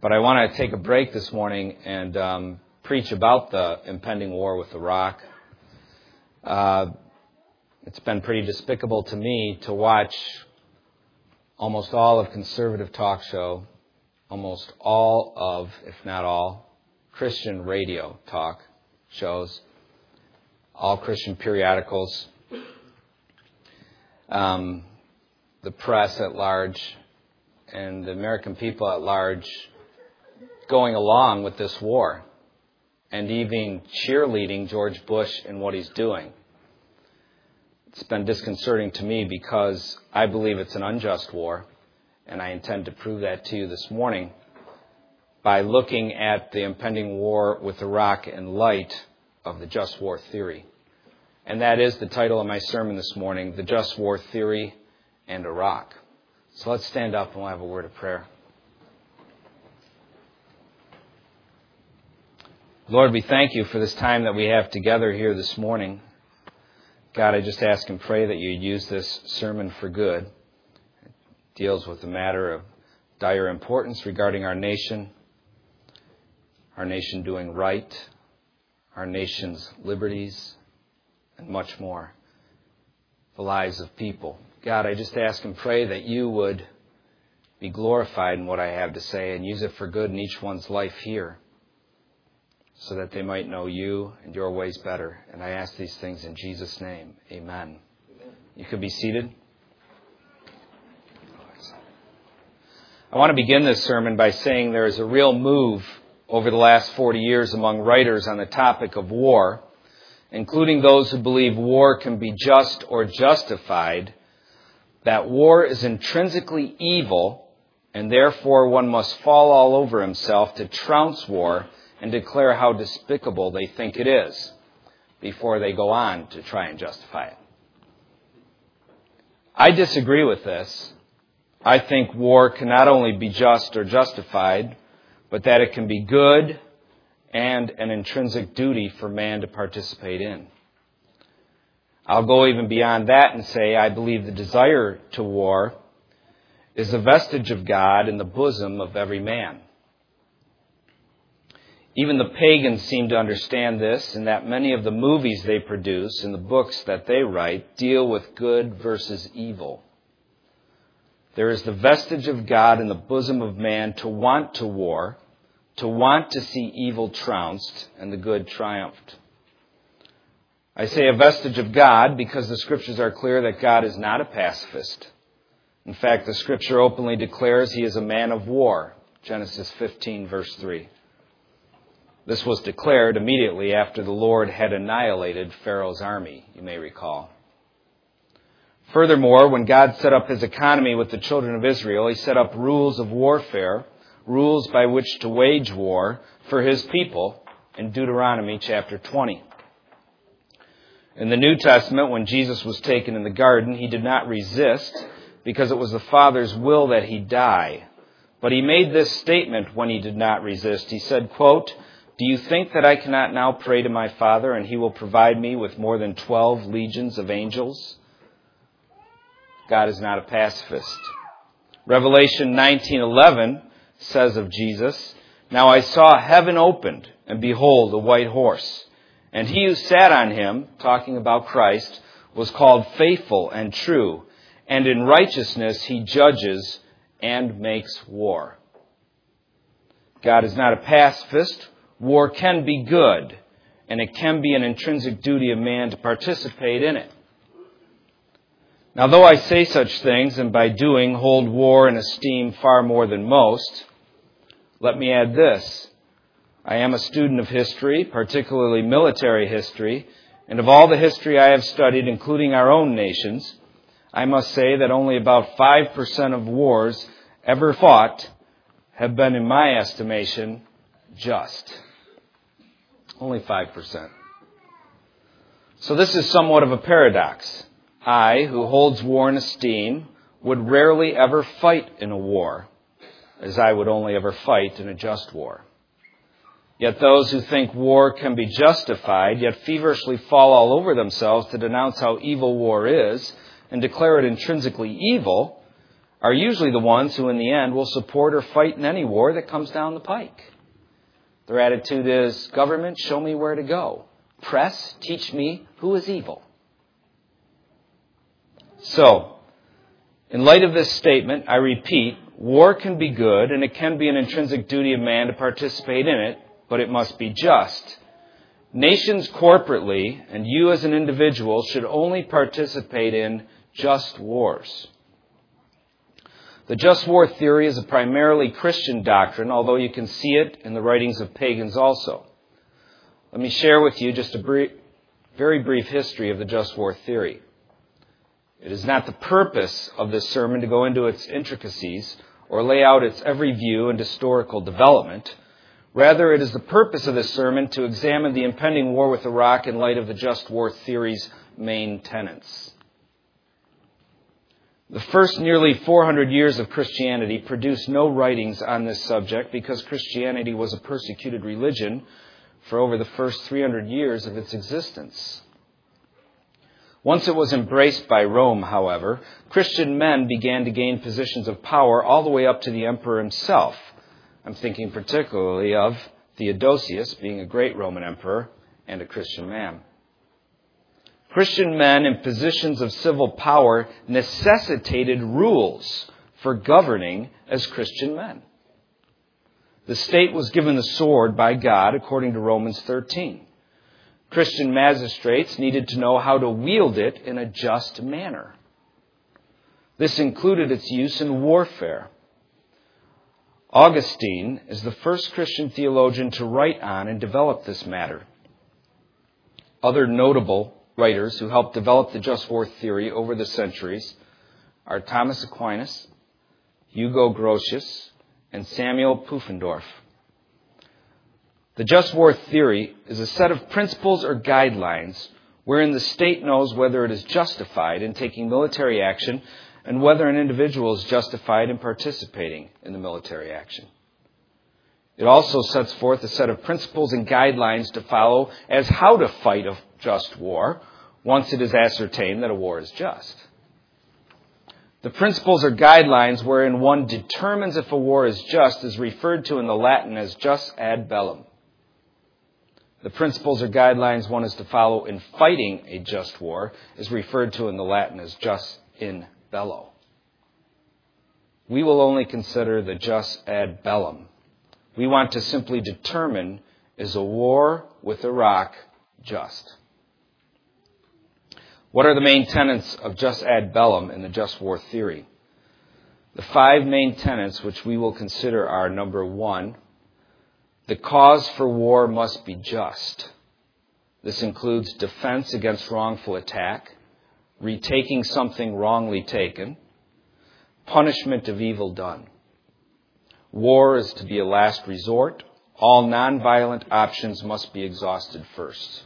But I want to take a break this morning and preach about the impending war with Iraq. It's been pretty despicable to me to watch almost all of conservative talk show, almost all of, if not all, Christian radio talk shows, all Christian periodicals, the press at large, and the American people at large going along with this war and even cheerleading George Bush in what he's doing. It's been disconcerting to me because I believe it's an unjust war, and I intend to prove that to you this morning by looking at the impending war with Iraq in light of the just war theory. And that is the title of my sermon this morning, The Just War Theory and Iraq. So let's stand up and we'll have a word of prayer. Lord, we thank you for this time that we have together here this morning. God, I just ask and pray that you use this sermon for good. It deals with a matter of dire importance regarding our nation doing right, our nation's liberties, and much more, the lives of people. God, I just ask and pray that you would be glorified in what I have to say and use it for good in each one's life here, so that they might know you and your ways better. And I ask these things in Jesus' name. Amen. You could be seated. I want to begin this sermon by saying there is a real move over the last 40 years among writers on the topic of war, including those who believe war can be just or justified, that war is intrinsically evil, and therefore one must fall all over himself to trounce war and declare how despicable they think it is before they go on to try and justify it. I disagree with this. I think war can not only be just or justified, but that it can be good and an intrinsic duty for man to participate in. I'll go even beyond that and say I believe the desire to war is a vestige of God in the bosom of every man. Even the pagans seem to understand this, in that many of the movies they produce and the books that they write deal with good versus evil. There is the vestige of God in the bosom of man to want to war, to want to see evil trounced and the good triumphed. I say a vestige of God because the Scriptures are clear that God is not a pacifist. In fact, the Scripture openly declares he is a man of war. Genesis 15, verse 3. This was declared immediately after the Lord had annihilated Pharaoh's army, you may recall. Furthermore, when God set up his economy with the children of Israel, he set up rules of warfare, rules by which to wage war for his people in Deuteronomy chapter 20. In the New Testament, when Jesus was taken in the garden, he did not resist because it was the Father's will that he die. But he made this statement when he did not resist. He said, quote, "Do you think that I cannot now pray to my Father, and he will provide me with more than 12 legions of angels?" God is not a pacifist. Revelation 19:11 says of Jesus, "Now I saw heaven opened, and behold, a white horse. And he who sat on him," talking about Christ, "was called Faithful and True, and in righteousness he judges and makes war." God is not a pacifist. War can be good, and it can be an intrinsic duty of man to participate in it. Now, though I say such things, and by doing hold war in esteem far more than most, let me add this. I am a student of history, particularly military history, and of all the history I have studied, including our own nation's, I must say that only about 5% of wars ever fought have been, in my estimation, just. Only 5%. So this is somewhat of a paradox. I, who holds war in esteem, would rarely ever fight in a war, as I would only ever fight in a just war. Yet those who think war can be justified, yet feverishly fall all over themselves to denounce how evil war is and declare it intrinsically evil, are usually the ones who in the end will support or fight in any war that comes down the pike. Their attitude is, government, show me where to go. Press, teach me who is evil. So, in light of this statement, I repeat, war can be good and it can be an intrinsic duty of man to participate in it, but it must be just. Nations corporately and you as an individual should only participate in just wars. The just war theory is a primarily Christian doctrine, although you can see it in the writings of pagans also. Let me share with you just a very brief history of the just war theory. It is not the purpose of this sermon to go into its intricacies or lay out its every view and historical development. Rather, it is the purpose of this sermon to examine the impending war with Iraq in light of the just war theory's main tenets. The first nearly 400 years of Christianity produced no writings on this subject because Christianity was a persecuted religion for over the first 300 years of its existence. Once it was embraced by Rome, however, Christian men began to gain positions of power all the way up to the emperor himself. I'm thinking particularly of Theodosius, being a great Roman emperor and a Christian man. Christian men in positions of civil power necessitated rules for governing as Christian men. The state was given the sword by God, according to Romans 13. Christian magistrates needed to know how to wield it in a just manner. This included its use in warfare. Augustine is the first Christian theologian to write on and develop this matter. Other notable writers who helped develop the just war theory over the centuries are Thomas Aquinas, Hugo Grotius, and Samuel Pufendorf. The just war theory is a set of principles or guidelines wherein the state knows whether it is justified in taking military action and whether an individual is justified in participating in the military action. It also sets forth a set of principles and guidelines to follow as how to fight a just war once it is ascertained that a war is just. The principles or guidelines wherein one determines if a war is just is referred to in the Latin as jus ad bellum. The principles or guidelines one is to follow in fighting a just war is referred to in the Latin as jus in bello. We will only consider the jus ad bellum. We want to simply determine, is a war with Iraq just? What are the main tenets of jus ad bellum in the just war theory? The 5 main tenets which we will consider are, number 1, the cause for war must be just. This includes defense against wrongful attack, retaking something wrongly taken, punishment of evil done. War is to be a last resort. All nonviolent options must be exhausted first.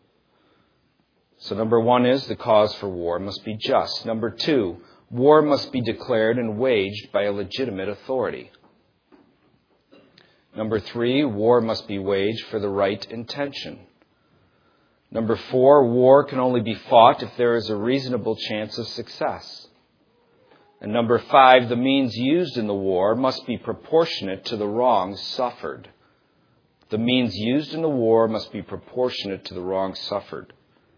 So number 1 is the cause for war must be just. Number 2, war must be declared and waged by a legitimate authority. Number 3, war must be waged for the right intention. Number 4, war can only be fought if there is a reasonable chance of success. And number 5, the means used in the war must be proportionate to the wrongs suffered. The means used in the war must be proportionate to the wrongs suffered.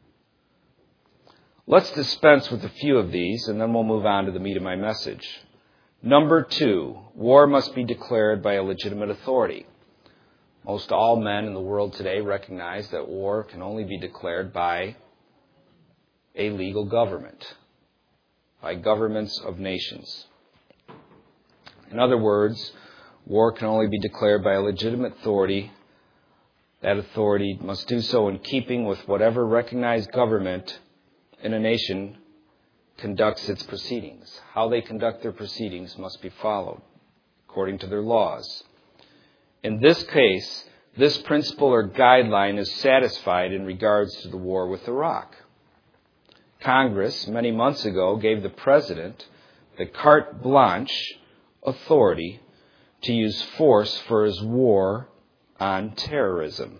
Let's dispense with a few of these, and then we'll move on to the meat of my message. Number 2, war must be declared by a legitimate authority. Most all men in the world today recognize that war can only be declared by a legal government, by governments of nations. In other words, war can only be declared by a legitimate authority. That authority must do so in keeping with whatever recognized government in a nation conducts its proceedings. How they conduct their proceedings must be followed according to their laws. In this case, this principle or guideline is satisfied in regards to the war with Iraq. Congress, many months ago, gave the President the carte blanche authority to use force for his war on terrorism.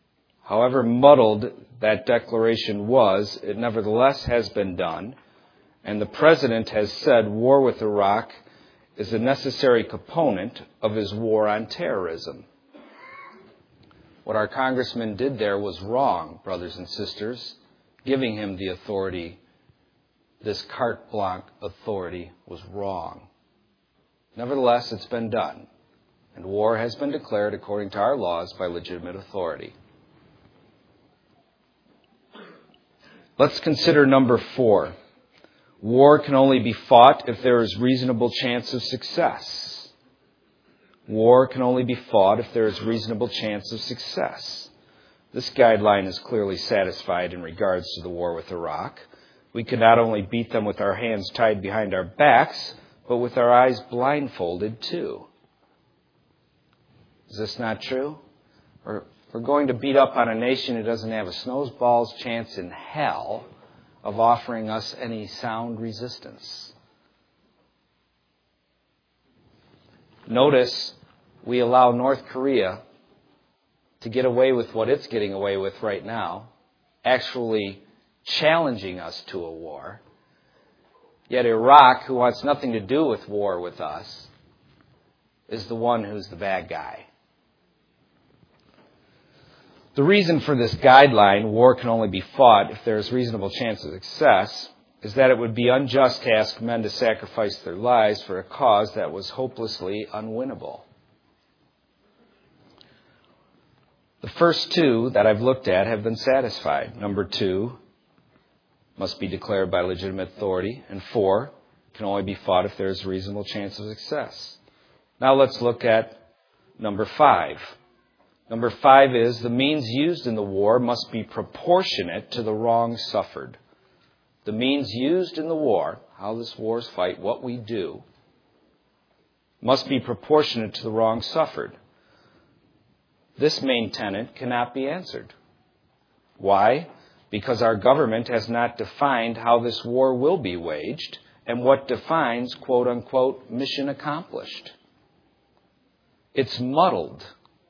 However muddled that declaration was, it nevertheless has been done, And the President has said war with Iraq is a necessary component of his war on terrorism. What our congressman did there was wrong, brothers and sisters. Giving him the authority, this carte blanche authority, was wrong. Nevertheless, it's been done, and war has been declared according to our laws by legitimate authority. Let's consider number 4. War can only be fought if there is reasonable chance of success. War can only be fought if there is reasonable chance of success. This guideline is clearly satisfied in regards to the war with Iraq. We could not only beat them with our hands tied behind our backs, but with our eyes blindfolded too. Is this not true? We're going to beat up on a nation who doesn't have a snowball's chance in hell of offering us any sound resistance. Notice we allow North Korea to get away with what it's getting away with right now, actually challenging us to a war. Yet Iraq, who wants nothing to do with war with us, is the one who's the bad guy. The reason for this guideline, war can only be fought if there is reasonable chance of success, is that it would be unjust to ask men to sacrifice their lives for a cause that was hopelessly unwinnable. The first 2 that I've looked at have been satisfied. Number 2 must be declared by legitimate authority, and 4 can only be fought if there is a reasonable chance of success. Now let's look at number 5. Number 5 is the means used in the war must be proportionate to the wrong suffered. The means used in the war, how this war is fight, what we do, must be proportionate to the wrong suffered. This main tenet cannot be answered. Why? Because our government has not defined how this war will be waged and what defines, quote unquote, mission accomplished. It's muddled.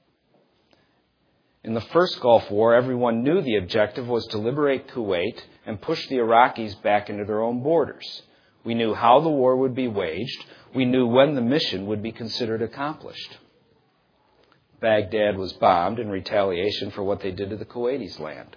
In the first Gulf War, everyone knew the objective was to liberate Kuwait and push the Iraqis back into their own borders. We knew how the war would be waged. We knew when the mission would be considered accomplished. Baghdad was bombed in retaliation for what they did to the Kuwaitis' land.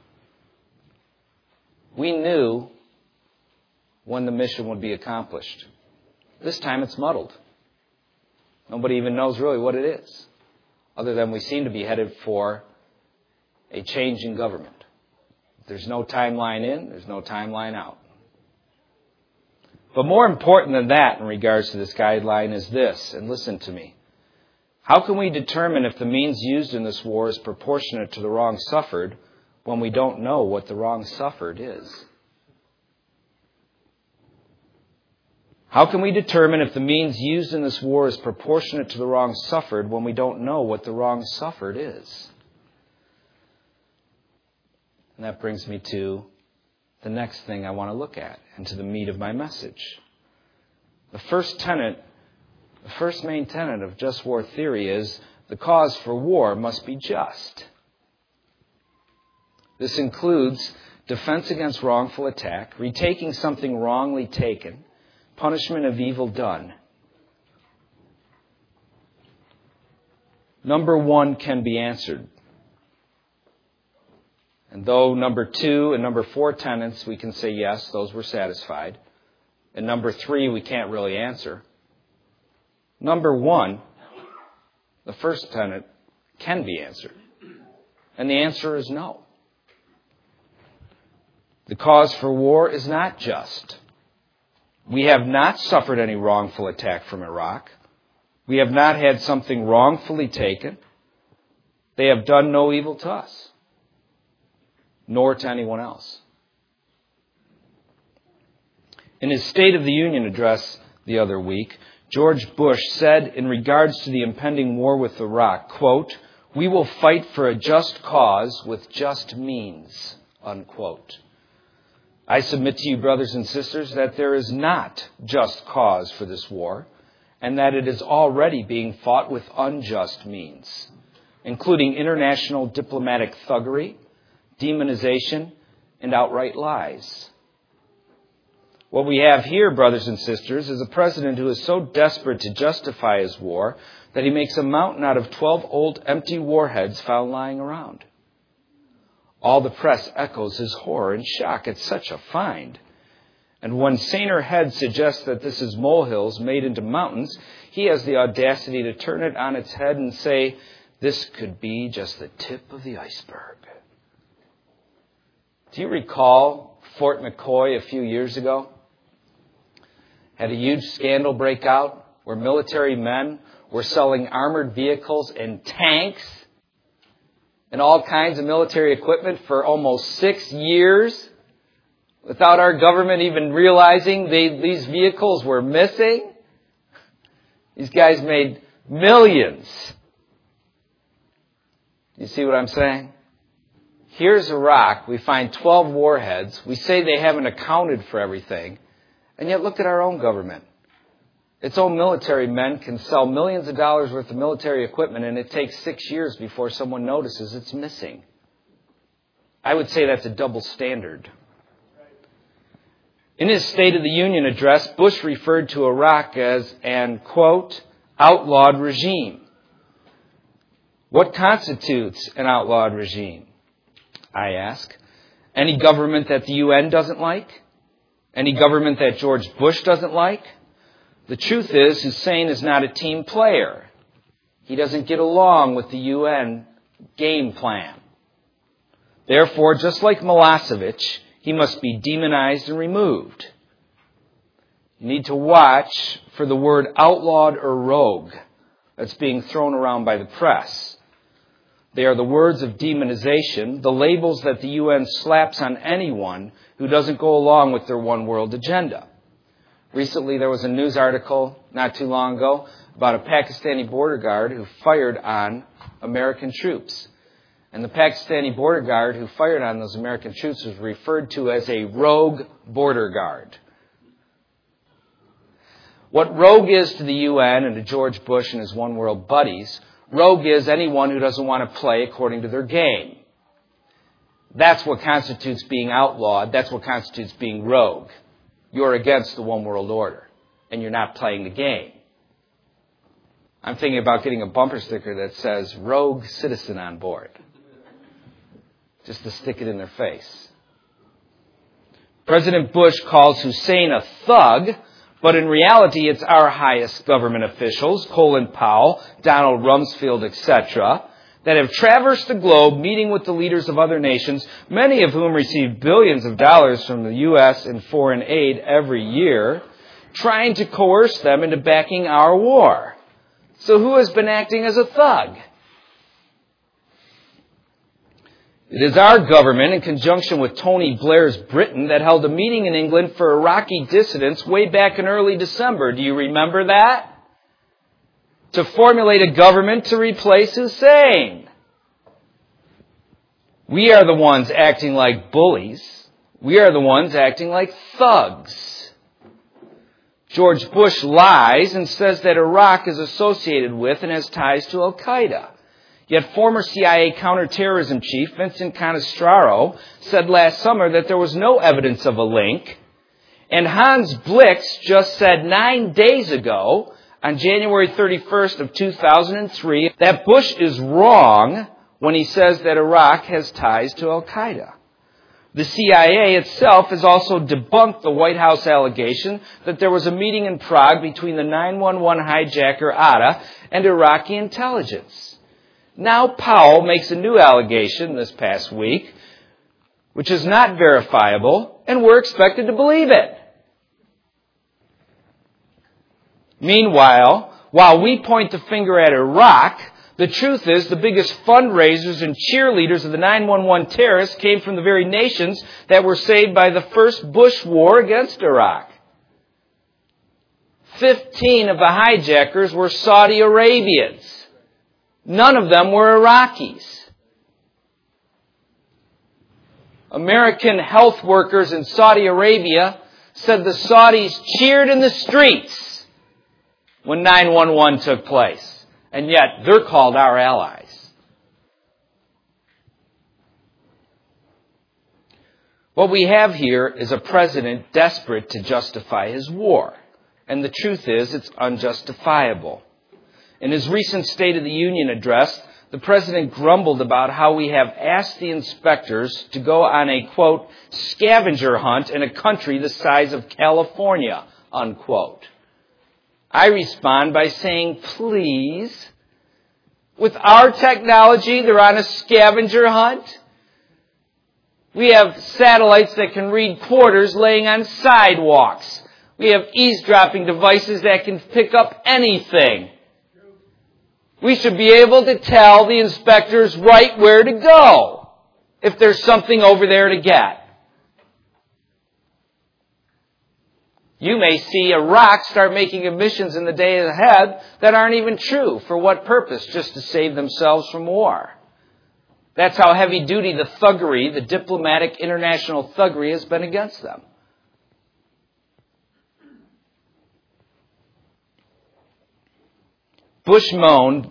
We knew when the mission would be accomplished. This time it's muddled. Nobody even knows really what it is, other than we seem to be headed for a change in government. There's no timeline in, there's no timeline out. But more important than that in regards to this guideline is this, and listen to me. How can we determine if the means used in this war is proportionate to the wrong suffered when we don't know what the wrong suffered is? How can we determine if the means used in this war is proportionate to the wrong suffered when we don't know what the wrong suffered is? And that brings me to the next thing I want to look at and to the meat of my message. The first main tenet of just war theory is the cause for war must be just. This includes defense against wrongful attack, retaking something wrongly taken, punishment of evil done. Number 1 can be answered. And though number 2 and number 4 tenets, we can say yes, those were satisfied. And number 3, we can't really answer. Number 1, the first tenet, can be answered. And the answer is no. The cause for war is not just. We have not suffered any wrongful attack from Iraq. We have not had something wrongfully taken. They have done no evil to us, nor to anyone else. In his State of the Union address the other week, George Bush said in regards to the impending war with Iraq, quote, "We will fight for a just cause with just means," unquote. I submit to you, brothers and sisters, that there is not just cause for this war, and that it is already being fought with unjust means, including international diplomatic thuggery, demonization, and outright lies. What we have here, brothers and sisters, is a president who is so desperate to justify his war that he makes a mountain out of 12 old empty warheads found lying around. All the press echoes his horror and shock at such a find. And when saner heads suggest that this is molehills made into mountains, he has the audacity to turn it on its head and say, this could be just the tip of the iceberg. Do you recall Fort McCoy a few years ago? Had a huge scandal break out where military men were selling armored vehicles and tanks and all kinds of military equipment for almost 6 years without our government even realizing these vehicles were missing. These guys made millions. You see what I'm saying? Here's Iraq. We find 12 warheads. We say they haven't accounted for everything. And yet look at our own government. Its own military men can sell millions of dollars worth of military equipment, and it takes 6 years before someone notices it's missing. I would say that's a double standard. In his State of the Union address, Bush referred to Iraq as an, quote, outlawed regime. What constitutes an outlawed regime? I ask. Any government that the UN doesn't like? Any government that George Bush doesn't like? The truth is, Hussein is not a team player. He doesn't get along with the UN game plan. Therefore, just like Milosevic, he must be demonized and removed. You need to watch for the word outlawed or rogue that's being thrown around by the press. They are the words of demonization, the labels that the UN slaps on anyone who doesn't go along with their one world agenda. Recently, there was a news article not too long ago about a Pakistani border guard who fired on American troops. And the Pakistani border guard who fired on those American troops was referred to as a rogue border guard. What rogue is to the UN and to George Bush and his one world buddies, rogue is anyone who doesn't want to play according to their game. That's what constitutes being outlawed. That's what constitutes being rogue. You're against the one world order, and you're not playing the game. I'm thinking about getting a bumper sticker that says, rogue citizen on board, just to stick it in their face. President Bush calls Hussein a thug, but in reality it's our highest government officials, Colin Powell, Donald Rumsfeld, etc., that have traversed the globe meeting with the leaders of other nations, many of whom receive billions of dollars from the U.S. in foreign aid every year, trying to coerce them into backing our war. So who has been acting as a thug? It is our government, in conjunction with Tony Blair's Britain, that held a meeting in England for Iraqi dissidents way back in early December. Do you remember that? To formulate a government to replace Hussein. We are the ones acting like bullies. We are the ones acting like thugs. George Bush lies and says that Iraq is associated with and has ties to Al-Qaeda. Yet former CIA counterterrorism chief Vincent Canestraro said last summer that there was no evidence of a link. And Hans Blix just said 9 days ago, on January 31st of 2003, that Bush is wrong when he says that Iraq has ties to Al-Qaeda. The CIA itself has also debunked the White House allegation that there was a meeting in Prague between the 911 hijacker Atta and Iraqi intelligence. Now Powell makes a new allegation this past week, which is not verifiable, and we're expected to believe it. Meanwhile, while we point the finger at Iraq, the truth is the biggest fundraisers and cheerleaders of the 911 terrorists came from the very nations that were saved by the first Bush war against Iraq. 15 of the hijackers were Saudi Arabians. None of them were Iraqis. American health workers in Saudi Arabia said the Saudis cheered in the streets when 911 took place. And yet, they're called our allies. What we have here is a president desperate to justify his war. And the truth is, it's unjustifiable. In his recent State of the Union address, the president grumbled about how we have asked the inspectors to go on a, quote, scavenger hunt in a country the size of California, unquote. I respond by saying, please, with our technology, they're on a scavenger hunt. We have satellites that can read quarters laying on sidewalks. We have eavesdropping devices that can pick up anything. We should be able to tell the inspectors right where to go if there's something over there to get. You may see Iraq start making admissions in the days ahead that aren't even true. For what purpose? Just to save themselves from war. That's how heavy-duty the thuggery, the diplomatic international thuggery, has been against them. Bush moaned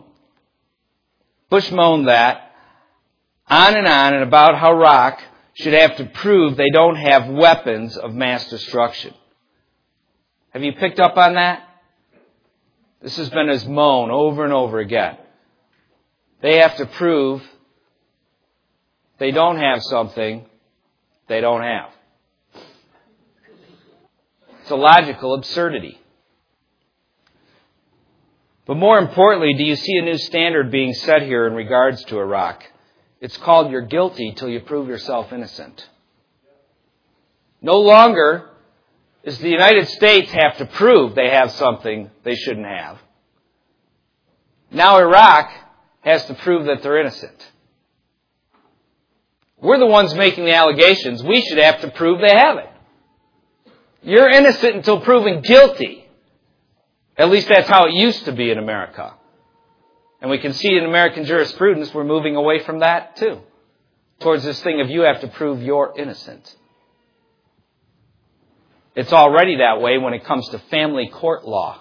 that on and about how Iraq should have to prove they don't have weapons of mass destruction. Have you picked up on that? This has been his moan over and over again. They have to prove they don't have something they don't have. It's a logical absurdity. But more importantly, do you see a new standard being set here in regards to Iraq? It's called you're guilty till you prove yourself innocent. No longer does the United States have to prove they have something they shouldn't have. Now Iraq has to prove that they're innocent. We're the ones making the allegations. We should have to prove they have it. You're innocent until proven guilty. At least that's how it used to be in America. And we can see in American jurisprudence we're moving away from that too. Towards this thing of you have to prove you're innocent. It's already that way when it comes to family court law.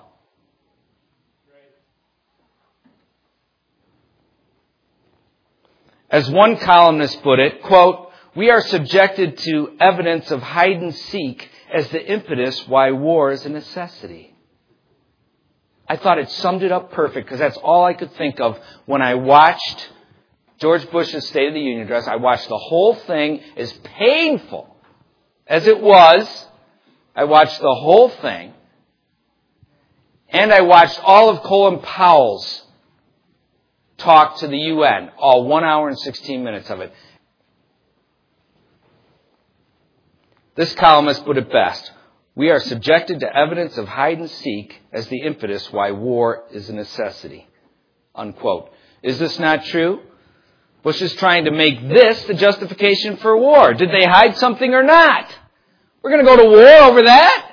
As one columnist put it, quote, we are subjected to evidence of hide and seek as the impetus why war is a necessity. I thought it summed it up perfect because that's all I could think of when I watched George Bush's State of the Union address. I watched the whole thing, as painful as it was. I watched the whole thing. And I watched all of Colin Powell's talk to the UN, all 1 hour and 16 minutes of it. This columnist put it best. We are subjected to evidence of hide and seek as the impetus why war is a necessity. Unquote. Is this not true? Bush is trying to make this the justification for war. Did they hide something or not? We're going to go to war over that?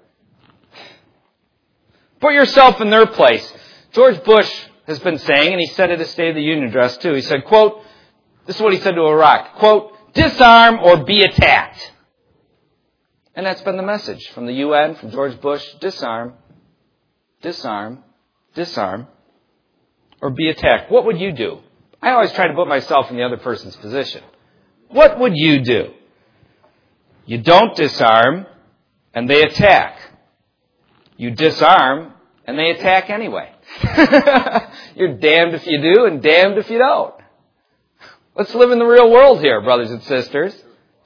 Put yourself in their place. George Bush has been saying, and he said at his State of the Union address too, he said, quote, this is what he said to Iraq, quote, disarm or be attacked. And that's been the message from the UN, from George Bush, disarm, disarm, disarm, or be attacked. What would you do? I always try to put myself in the other person's position. What would you do? You don't disarm, and they attack. You disarm, and they attack anyway. You're damned if you do and damned if you don't. Let's live in the real world here, brothers and sisters.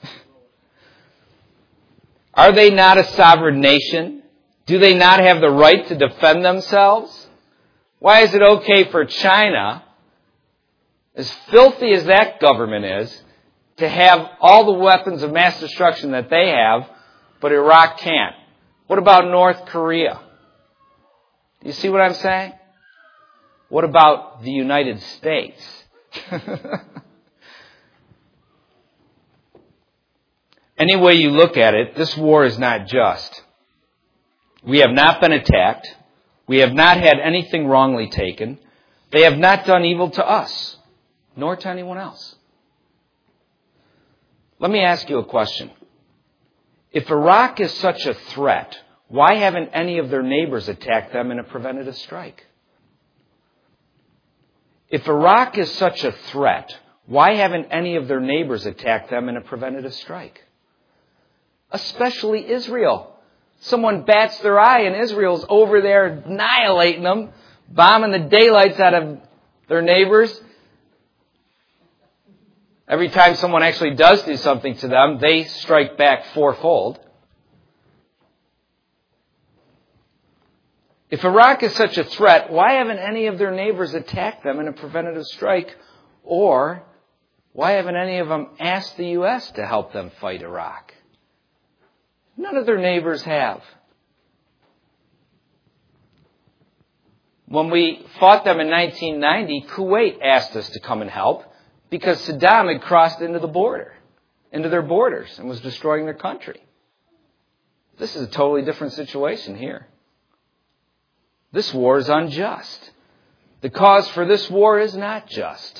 Are they not a sovereign nation? Do they not have the right to defend themselves? Why is it okay for China, as filthy as that government is, to have all the weapons of mass destruction that they have, but Iraq can't? What about North Korea? Do you see what I'm saying? What about the United States? Any way you look at it, this war is not just. We have not been attacked. We have not had anything wrongly taken. They have not done evil to us, nor to anyone else. Let me ask you a question. If Iraq is such a threat, why haven't any of their neighbors attacked them in a preventative strike? If Iraq is such a threat, why haven't any of their neighbors attacked them in a preventative strike? especially Israel. Someone bats their eye and Israel's over there annihilating them, bombing the daylights out of their neighbors. Every time someone actually does do something to them, they strike back fourfold. If Iraq is such a threat, why haven't any of their neighbors attacked them in a preventative strike? Or why haven't any of them asked the U.S. to help them fight Iraq? None of their neighbors have. When we fought them in 1990, Kuwait asked us to come and help because Saddam had crossed into their borders, and was destroying their country. This is a totally different situation here. This war is unjust. The cause for this war is not just.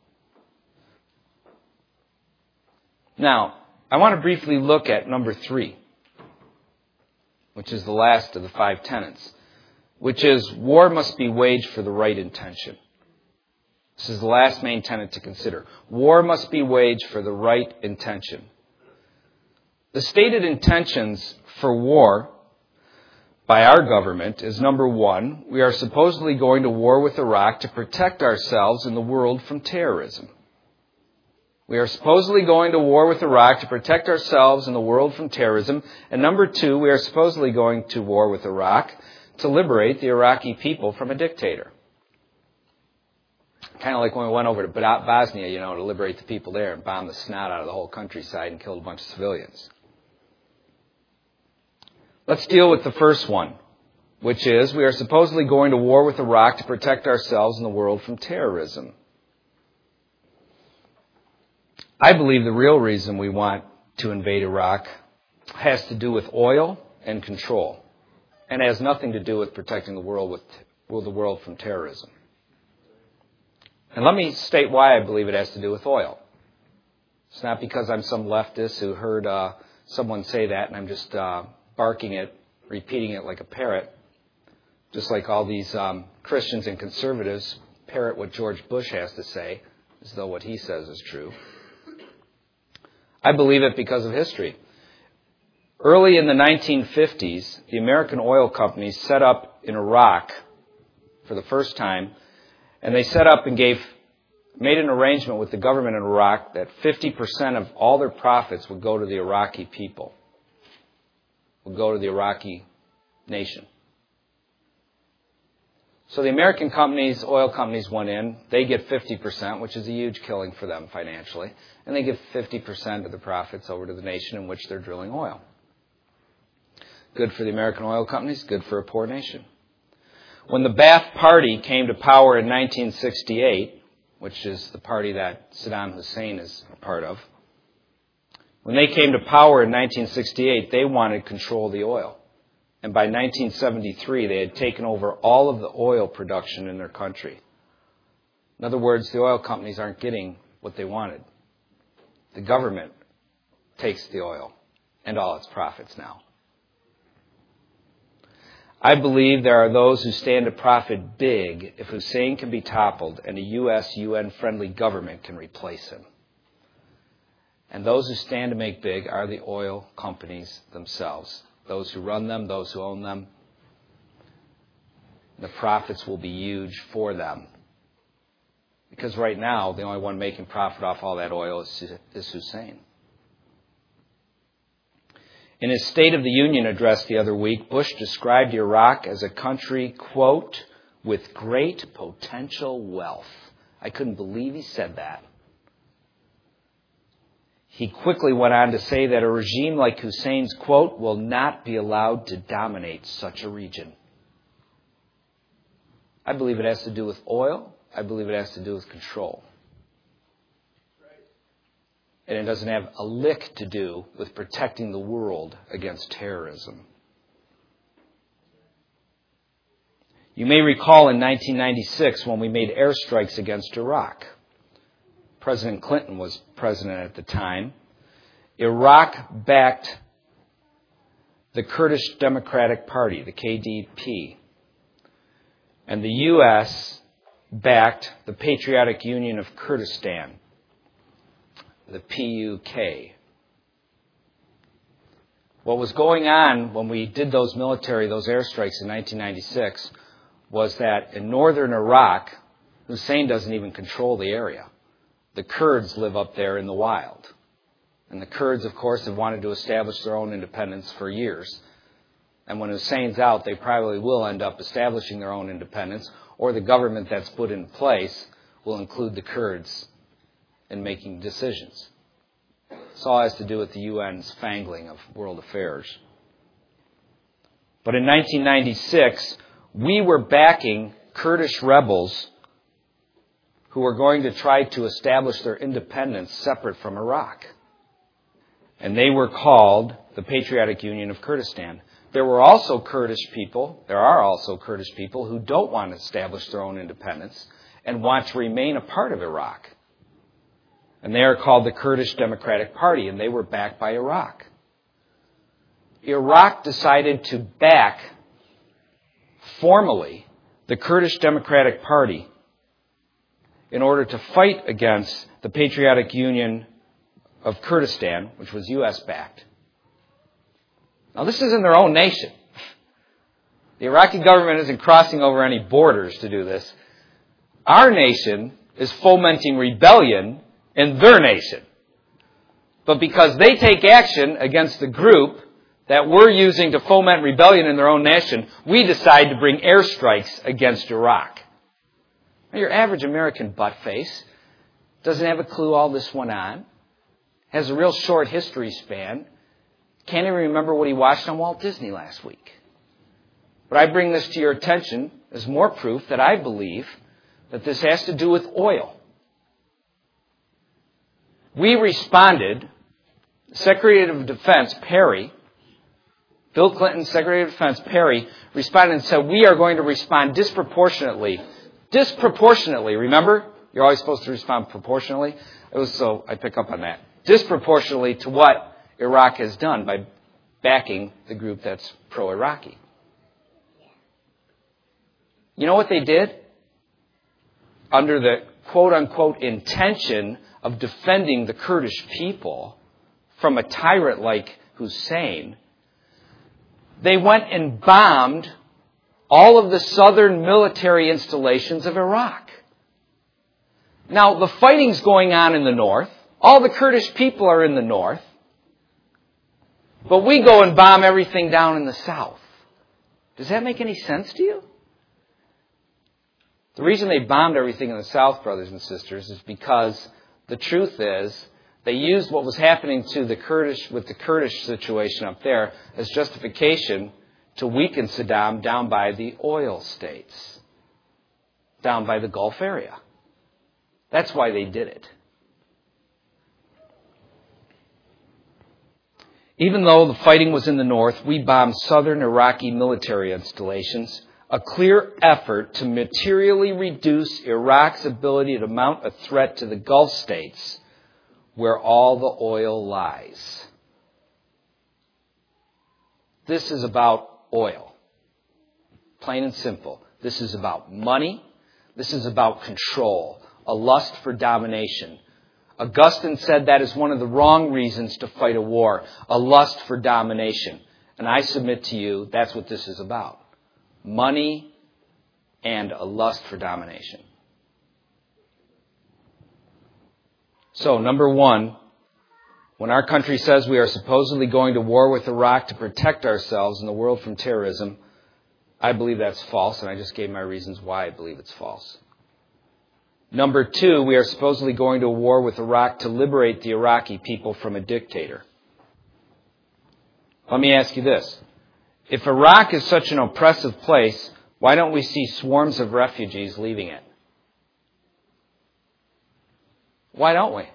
Now, I want to briefly look at number 3, which is the last of the 5 tenets, which is war must be waged for the right intention. This is the last main tenet to consider. War must be waged for the right intention. The stated intentions for war by our government is, number 1, we are supposedly going to war with Iraq to protect ourselves and the world from terrorism. We are supposedly going to war with Iraq to protect ourselves and the world from terrorism. And number 2, we are supposedly going to war with Iraq to liberate the Iraqi people from a dictator. Kind of like when we went over to Bosnia, to liberate the people there and bomb the snot out of the whole countryside and killed a bunch of civilians. Let's deal with the first one, which is we are supposedly going to war with Iraq to protect ourselves and the world from terrorism. I believe the real reason we want to invade Iraq has to do with oil and control, and has nothing to do with protecting the world from terrorism. And let me state why I believe it has to do with oil. It's not because I'm some leftist who heard someone say that and I'm just barking it, repeating it like a parrot, just like all these Christians and conservatives parrot what George Bush has to say, as though what he says is true. I believe it because of history. Early in the 1950s, the American oil companies set up in Iraq for the first time, and they set up and made an arrangement with the government in Iraq that 50% of all their profits would go to the Iraqi people, would go to the Iraqi nation. So the American companies, oil companies went in, they get 50%, which is a huge killing for them financially, and they give 50% of the profits over to the nation in which they're drilling oil. Good for the American oil companies, good for a poor nation. When the Ba'ath Party came to power in 1968, which is the party that Saddam Hussein is a part of, when they came to power in 1968, they wanted control of the oil. And by 1973, they had taken over all of the oil production in their country. In other words, the oil companies aren't getting what they wanted. The government takes the oil and all its profits now. I believe there are those who stand to profit big if Hussein can be toppled and a U.S. UN-friendly government can replace him. And those who stand to make big are the oil companies themselves. Those who run them, those who own them. The profits will be huge for them. Because right now, the only one making profit off all that oil is Hussein. In his State of the Union address the other week, Bush described Iraq as a country, quote, with great potential wealth. I couldn't believe he said that. He quickly went on to say that a regime like Hussein's, quote, will not be allowed to dominate such a region. I believe it has to do with oil. I believe it has to do with control. And it doesn't have a lick to do with protecting the world against terrorism. You may recall in 1996 when we made airstrikes against Iraq. President Clinton was president at the time. Iraq backed the Kurdish Democratic Party, the KDP. And the U.S. backed the Patriotic Union of Kurdistan, the PUK. What was going on when we did those airstrikes in 1996 was that in northern Iraq, Hussein doesn't even control the area. The Kurds live up there in the wild. And the Kurds, of course, have wanted to establish their own independence for years. And when Hussein's out, they probably will end up establishing their own independence, or the government that's put in place will include the Kurds in making decisions. This all has to do with the UN's fangling of world affairs. But in 1996, we were backing Kurdish rebels who were going to try to establish their independence separate from Iraq. And they were called the Patriotic Union of Kurdistan. There are also Kurdish people who don't want to establish their own independence and want to remain a part of Iraq. And they are called the Kurdish Democratic Party, and they were backed by Iraq. Iraq decided to back, formally, the Kurdish Democratic Party in order to fight against the Patriotic Union of Kurdistan, which was U.S.-backed. Now, this is in their own nation. The Iraqi government isn't crossing over any borders to do this. Our nation is fomenting rebellion in their nation. But because they take action against the group that we're using to foment rebellion in their own nation, we decide to bring airstrikes against Iraq. Now, your average American buttface doesn't have a clue all this went on, has a real short history span, can't even remember what he watched on Walt Disney last week. But I bring this to your attention as more proof that I believe that this has to do with oil. We responded, Secretary of Defense Perry, Bill Clinton's Secretary of Defense Perry, responded and said, we are going to respond disproportionately. Disproportionately, remember? You're always supposed to respond proportionally. I pick up on that. Disproportionately to what Iraq has done by backing the group that's pro-Iraqi. You know what they did? Under the quote-unquote intention of defending the Kurdish people from a tyrant like Hussein, they went and bombed all of the southern military installations of Iraq. Now, the fighting's going on in the north. All the Kurdish people are in the north. But we go and bomb everything down in the south. Does that make any sense to you? The reason they bombed everything in the south, brothers and sisters, is because the truth is they used what was happening to the Kurdish situation up there as justification to weaken Saddam down by the oil states, down by the Gulf area. That's why they did it. Even though the fighting was in the north, we bombed southern Iraqi military installations, a clear effort to materially reduce Iraq's ability to mount a threat to the Gulf states where all the oil lies. This is about oil. Plain and simple. This is about money. This is about control, a lust for domination. Augustine said that is one of the wrong reasons to fight a war, a lust for domination. And I submit to you, that's what this is about. Money and a lust for domination. So, number one, when our country says we are supposedly going to war with Iraq to protect ourselves and the world from terrorism, I believe that's false, and I just gave my reasons why I believe it's false. Number two, we are supposedly going to war with Iraq to liberate the Iraqi people from a dictator. Let me ask you this. If Iraq is such an oppressive place, why don't we see swarms of refugees leaving it? Why don't we?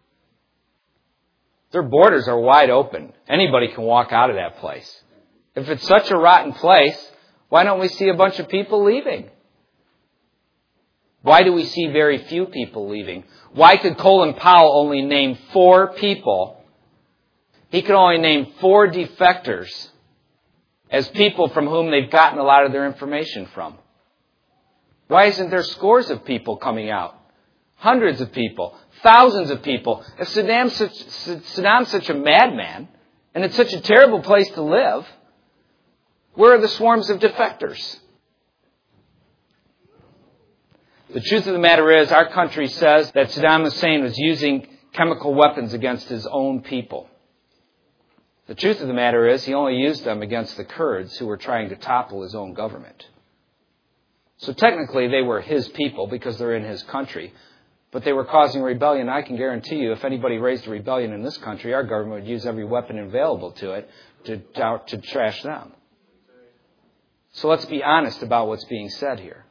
Their borders are wide open. Anybody can walk out of that place. If it's such a rotten place, why don't we see a bunch of people leaving? Why do we see very few people leaving? Why could Colin Powell only name 4 people? He could only name 4 defectors as people from whom they've gotten a lot of their information from. Why isn't there scores of people coming out? Hundreds of people, thousands of people. If Saddam's such a madman, And it's such a terrible place to live. Where are the swarms of defectors? The truth of the matter is, our country says that Saddam Hussein was using chemical weapons against his own people. The truth of the matter is, he only used them against the Kurds who were trying to topple his own government. So technically, they were his people because they're in his country. But they were causing rebellion. I can guarantee you, if anybody raised a rebellion in this country, our government would use every weapon available to it to trash them. So let's be honest about what's being said here.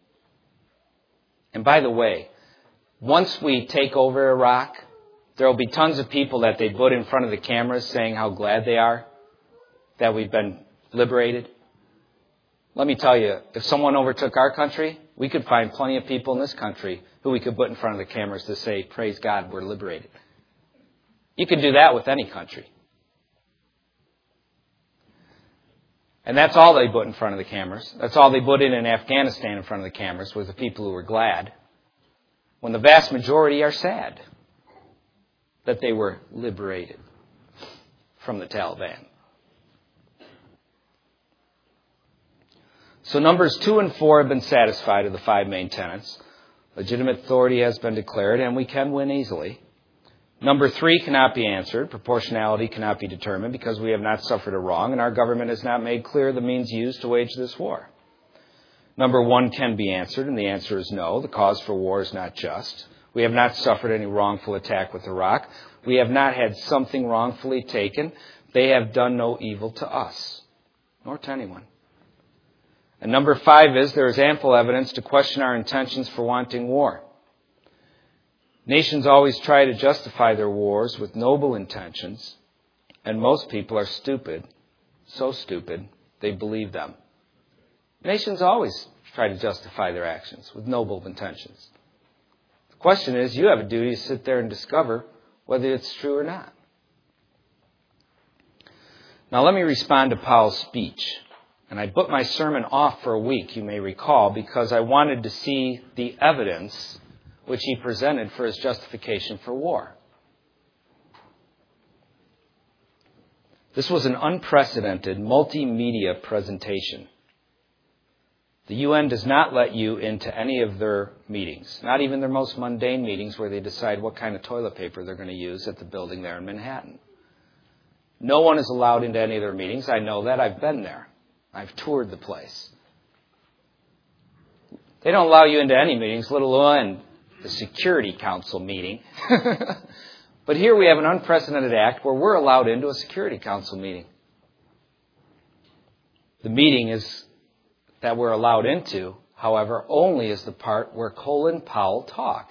And by the way, once we take over Iraq, there will be tons of people that they put in front of the cameras saying how glad they are that we've been liberated. Let me tell you, if someone overtook our country, we could find plenty of people in this country who we could put in front of the cameras to say, praise God, we're liberated. You can do that with any country. And that's all they put in front of the cameras. That's all they put in Afghanistan in front of the cameras was the people who were glad, when the vast majority are sad that they were liberated from the Taliban. So numbers 2 and 4 have been satisfied of the 5 main tenets. Legitimate authority has been declared, and we can win easily. Number 3 cannot be answered. Proportionality cannot be determined because we have not suffered a wrong, and our government has not made clear the means used to wage this war. Number 1 can be answered, and the answer is no. The cause for war is not just. We have not suffered any wrongful attack with Iraq. We have not had something wrongfully taken. They have done no evil to us, nor to anyone. And number 5 is there is ample evidence to question our intentions for wanting war. Nations always try to justify their wars with noble intentions, and most people are stupid, so stupid they believe them. Nations always try to justify their actions with noble intentions. The question is, you have a duty to sit there and discover whether it's true or not. Now let me respond to Powell's speech. And I put my sermon off for a week, you may recall, because I wanted to see the evidence which he presented for his justification for war. This was an unprecedented multimedia presentation. The UN does not let you into any of their meetings, not even their most mundane meetings where they decide what kind of toilet paper they're going to use at the building there in Manhattan. No one is allowed into any of their meetings. I know that. I've been there. I've toured the place. They don't allow you into any meetings, let alone the Security Council meeting. But here we have an unprecedented act where we're allowed into a Security Council meeting. The meeting that we're allowed into, however, only is the part where Colin Powell talks.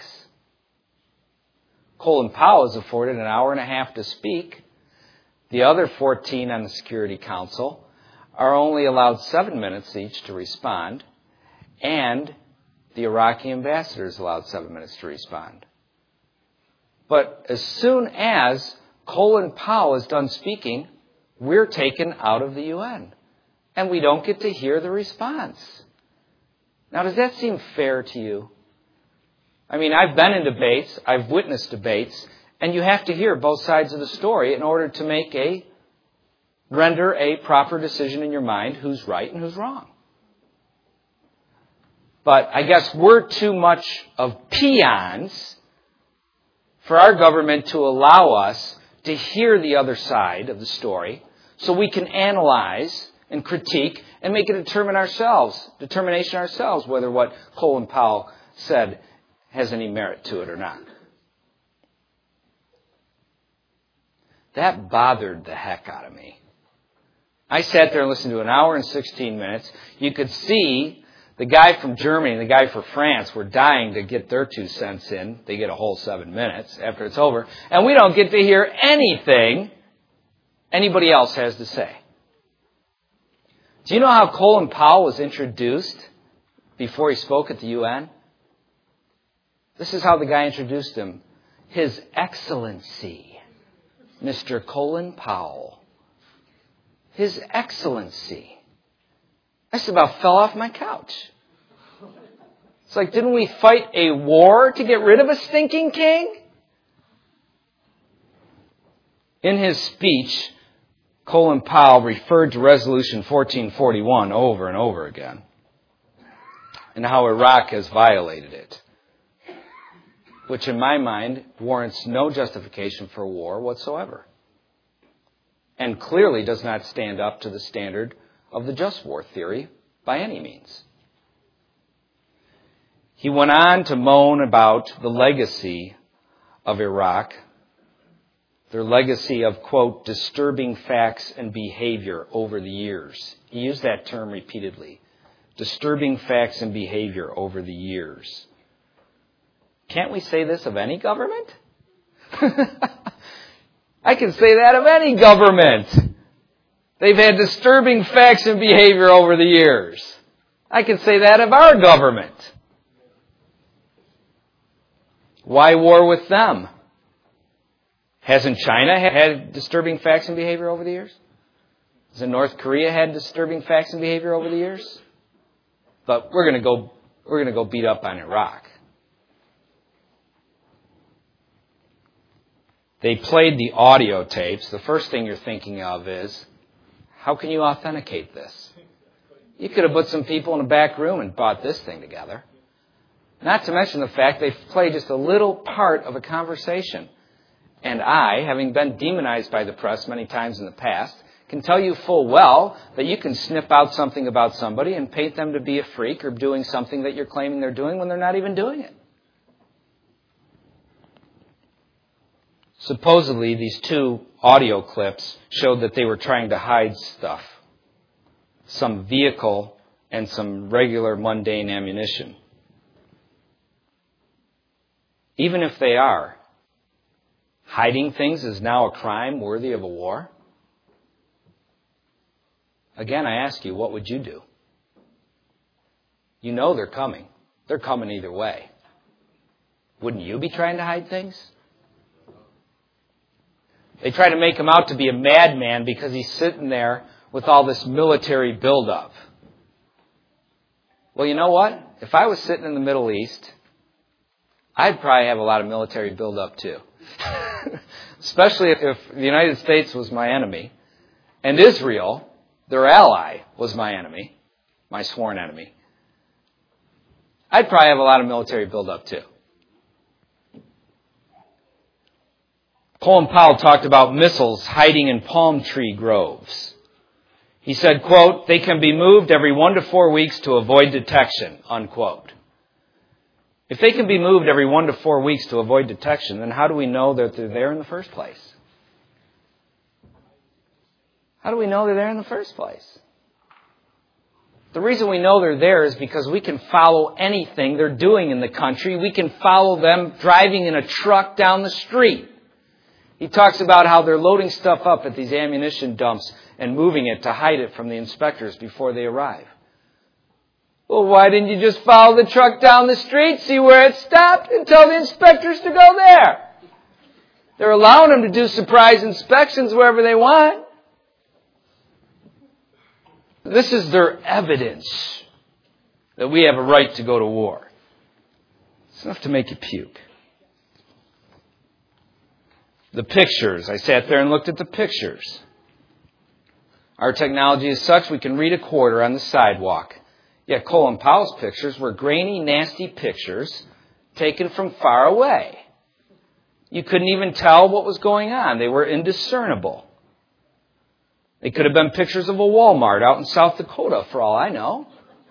Colin Powell is afforded an hour and a half to speak. The other 14 on the Security Council are only allowed 7 minutes each to respond, and the Iraqi ambassador is allowed 7 minutes to respond. But as soon as Colin Powell is done speaking, we're taken out of the UN, and we don't get to hear the response. Now, does that seem fair to you? I mean, I've been in debates, I've witnessed debates, and you have to hear both sides of the story in order to render a proper decision in your mind who's right and who's wrong. But I guess we're too much of peons for our government to allow us to hear the other side of the story so we can analyze and critique and make a determination ourselves whether what Colin Powell said has any merit to it or not. That bothered the heck out of me. I sat there and listened to an hour and 16 minutes. You could see the guy from Germany and the guy from France were dying to get their 2 cents in. They get a whole 7 minutes after it's over. And we don't get to hear anything anybody else has to say. Do you know how Colin Powell was introduced before he spoke at the UN? This is how the guy introduced him. His Excellency, Mr. Colin Powell. His Excellency. I just about fell off my couch. It's like, didn't we fight a war to get rid of a stinking king? In his speech, Colin Powell referred to Resolution 1441 over and over again, and how Iraq has violated it, which in my mind warrants no justification for war whatsoever, and clearly does not stand up to the standard of the just war theory by any means. He went on to moan about the legacy of Iraq, their legacy of, quote, disturbing facts and behavior over the years. He used that term repeatedly. Disturbing facts and behavior over the years. Can't we say this of any government? I can say that of any government. They've had disturbing facts and behavior over the years. I can say that of our government. Why war with them? Hasn't China had disturbing facts and behavior over the years? Hasn't North Korea had disturbing facts and behavior over the years? But we're going to go beat up on Iraq. They played the audio tapes. The first thing you're thinking of is, how can you authenticate this? You could have put some people in a back room and brought this thing together. Not to mention the fact they played just a little part of a conversation. And I, having been demonized by the press many times in the past, can tell you full well that you can snip out something about somebody and paint them to be a freak or doing something that you're claiming they're doing when they're not even doing it. Supposedly, these two audio clips showed that they were trying to hide stuff. Some vehicle and some regular mundane ammunition. Even if they are, hiding things is now a crime worthy of a war? Again, I ask you, what would you do? You know they're coming. They're coming either way. Wouldn't you be trying to hide things? They try to make him out to be a madman because he's sitting there with all this military buildup. Well, you know what? If I was sitting in the Middle East, I'd probably have a lot of military buildup too. Especially if the United States was my enemy and Israel, their ally, was my enemy, my sworn enemy. I'd probably have a lot of military buildup too. Colin Powell talked about missiles hiding in palm tree groves. He said, quote, they can be moved every 1 to 4 weeks to avoid detection, unquote. If they can be moved every 1 to 4 weeks to avoid detection, then how do we know that they're there in the first place? How do we know they're there in the first place? The reason we know they're there is because we can follow anything they're doing in the country. We can follow them driving in a truck down the street. He talks about how they're loading stuff up at these ammunition dumps and moving it to hide it from the inspectors before they arrive. Well, why didn't you just follow the truck down the street, see where it stopped, and tell the inspectors to go there? They're allowing them to do surprise inspections wherever they want. This is their evidence that we have a right to go to war. It's enough to make you puke. The pictures. I sat there and looked at the pictures. Our technology is such we can read a quarter on the sidewalk. Yet Colin Powell's pictures were grainy, nasty pictures taken from far away. You couldn't even tell what was going on. They were indiscernible. They could have been pictures of a Walmart out in South Dakota, for all I know.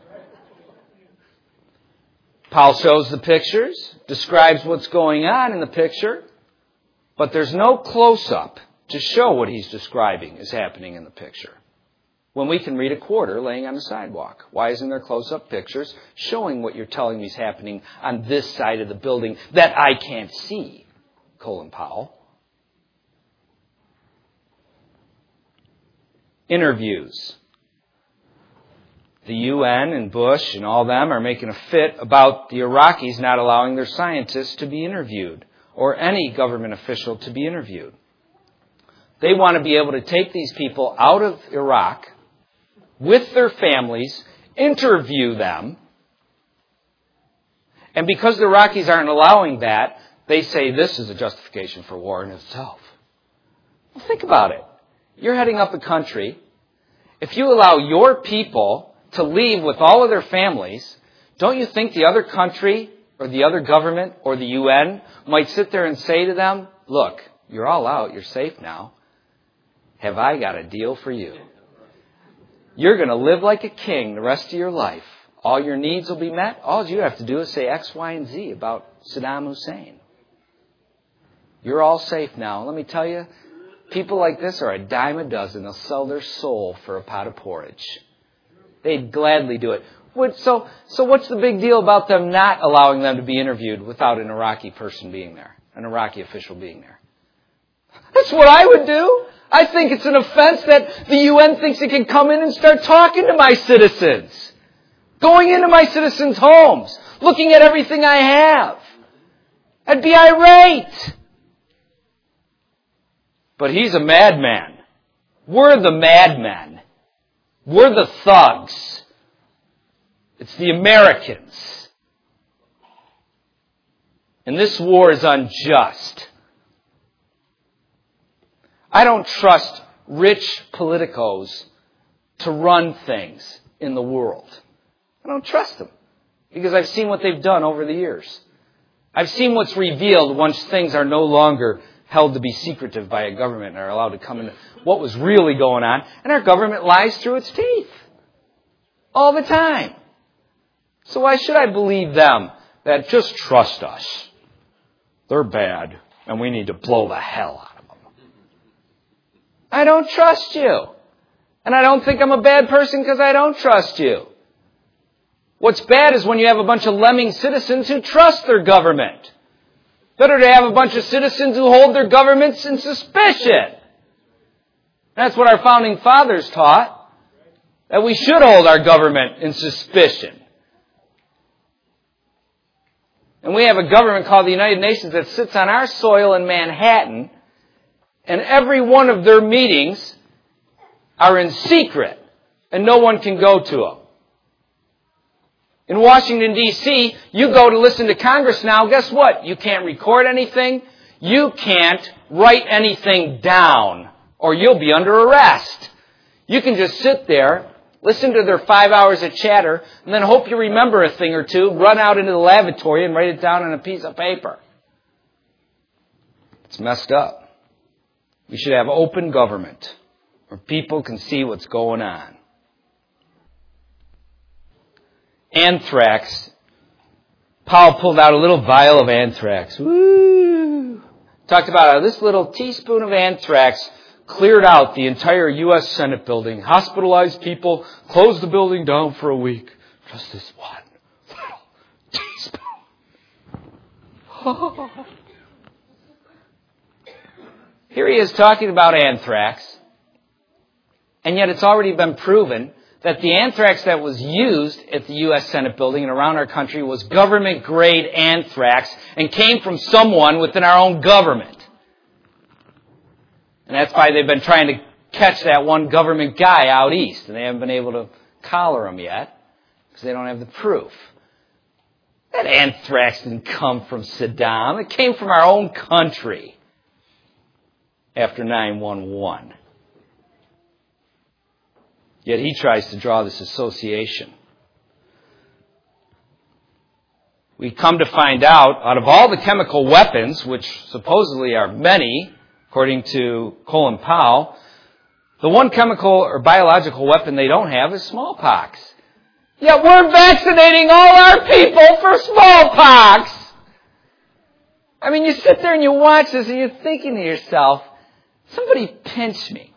Powell shows the pictures, describes what's going on in the picture, but there's no close-up to show what he's describing is happening in the picture. When we can read a quarter laying on the sidewalk. Why isn't there close-up pictures showing what you're telling me is happening on this side of the building that I can't see, Colin Powell? Interviews. The UN and Bush and all them are making a fit about the Iraqis not allowing their scientists to be interviewed or any government official to be interviewed. They want to be able to take these people out of Iraq with their families, interview them, and because the Iraqis aren't allowing that, they say this is a justification for war in itself. Well, think about it. you're heading up a country. If you allow your people to leave with all of their families, don't you think the other country or the other government or the UN might sit there and say to them, look, you're all out. You're safe now. Have I got a deal for you? You're going to live like a king the rest of your life. All your needs will be met. All you have to do is say X, Y, and Z about Saddam Hussein. You're all safe now. Let me tell you, people like this are a dime a dozen. They'll sell their soul for a pot of porridge. They'd gladly do it. So what's the big deal about them not allowing them to be interviewed without an Iraqi person being there, an Iraqi official being there? That's what I would do. I think it's an offense that the UN thinks it can come in and start talking to my citizens. Going into my citizens' homes. Looking at everything I have. I'd be irate. But he's a madman. We're the madmen. We're the thugs. It's the Americans. And this war is unjust. I don't trust rich politicos to run things in the world. I don't trust them because I've seen what they've done over the years. I've seen what's revealed once things are no longer held to be secretive by a government and are allowed to come into what was really going on. And our government lies through its teeth all the time. So why should I believe them that just trust us? They're bad and we need to blow the hell out of them. I don't trust you. And I don't think I'm a bad person because I don't trust you. What's bad is when you have a bunch of lemming citizens who trust their government. Better to have a bunch of citizens who hold their governments in suspicion. That's what our founding fathers taught. That we should hold our government in suspicion. And we have a government called the United Nations that sits on our soil in Manhattan, and every one of their meetings are in secret, and no one can go to them. In Washington, D.C., you go to listen to Congress now, guess what? You can't record anything. You can't write anything down, or you'll be under arrest. You can just sit there, listen to their 5 hours of chatter, and then hope you remember a thing or two, run out into the lavatory and write it down on a piece of paper. It's messed up. We should have open government where people can see what's going on. Anthrax. Paul pulled out a little vial of anthrax. Woo! Talked about how this little teaspoon of anthrax cleared out the entire U.S. Senate building. Hospitalized people, closed the building down for a week. Just this one little teaspoon. Here he is talking about anthrax. And yet it's already been proven that the anthrax that was used at the U.S. Senate building and around our country was government-grade anthrax and came from someone within our own government. And that's why they've been trying to catch that one government guy out east, and they haven't been able to collar him yet because they don't have the proof. That anthrax didn't come from Saddam. It came from our own country after 9/11. Yet he tries to draw this association. We come to find out of all the chemical weapons, which supposedly are many, according to Colin Powell, the one chemical or biological weapon they don't have is smallpox. Yet we're vaccinating all our people for smallpox. I mean, you sit there and you watch this and you're thinking to yourself, somebody pinch me.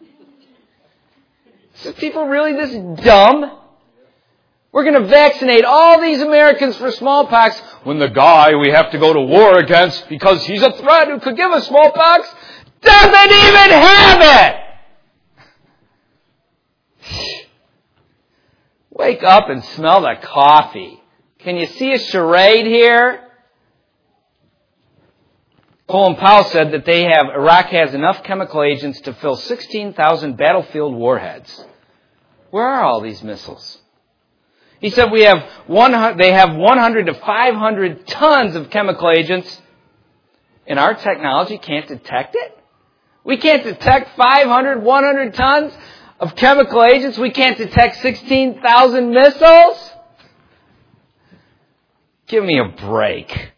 Are people really this dumb? We're going to vaccinate all these Americans for smallpox when the guy we have to go to war against because he's a threat who could give us smallpox doesn't even have it! Wake up and smell the coffee. Can you see a charade here? Colin Powell said that Iraq has enough chemical agents to fill 16,000 battlefield warheads. Where are all these missiles? He said they have 100 to 500 tons of chemical agents, and our technology can't detect it? We can't detect 500, 100 tons of chemical agents. We can't detect 16,000 missiles. Give me a break.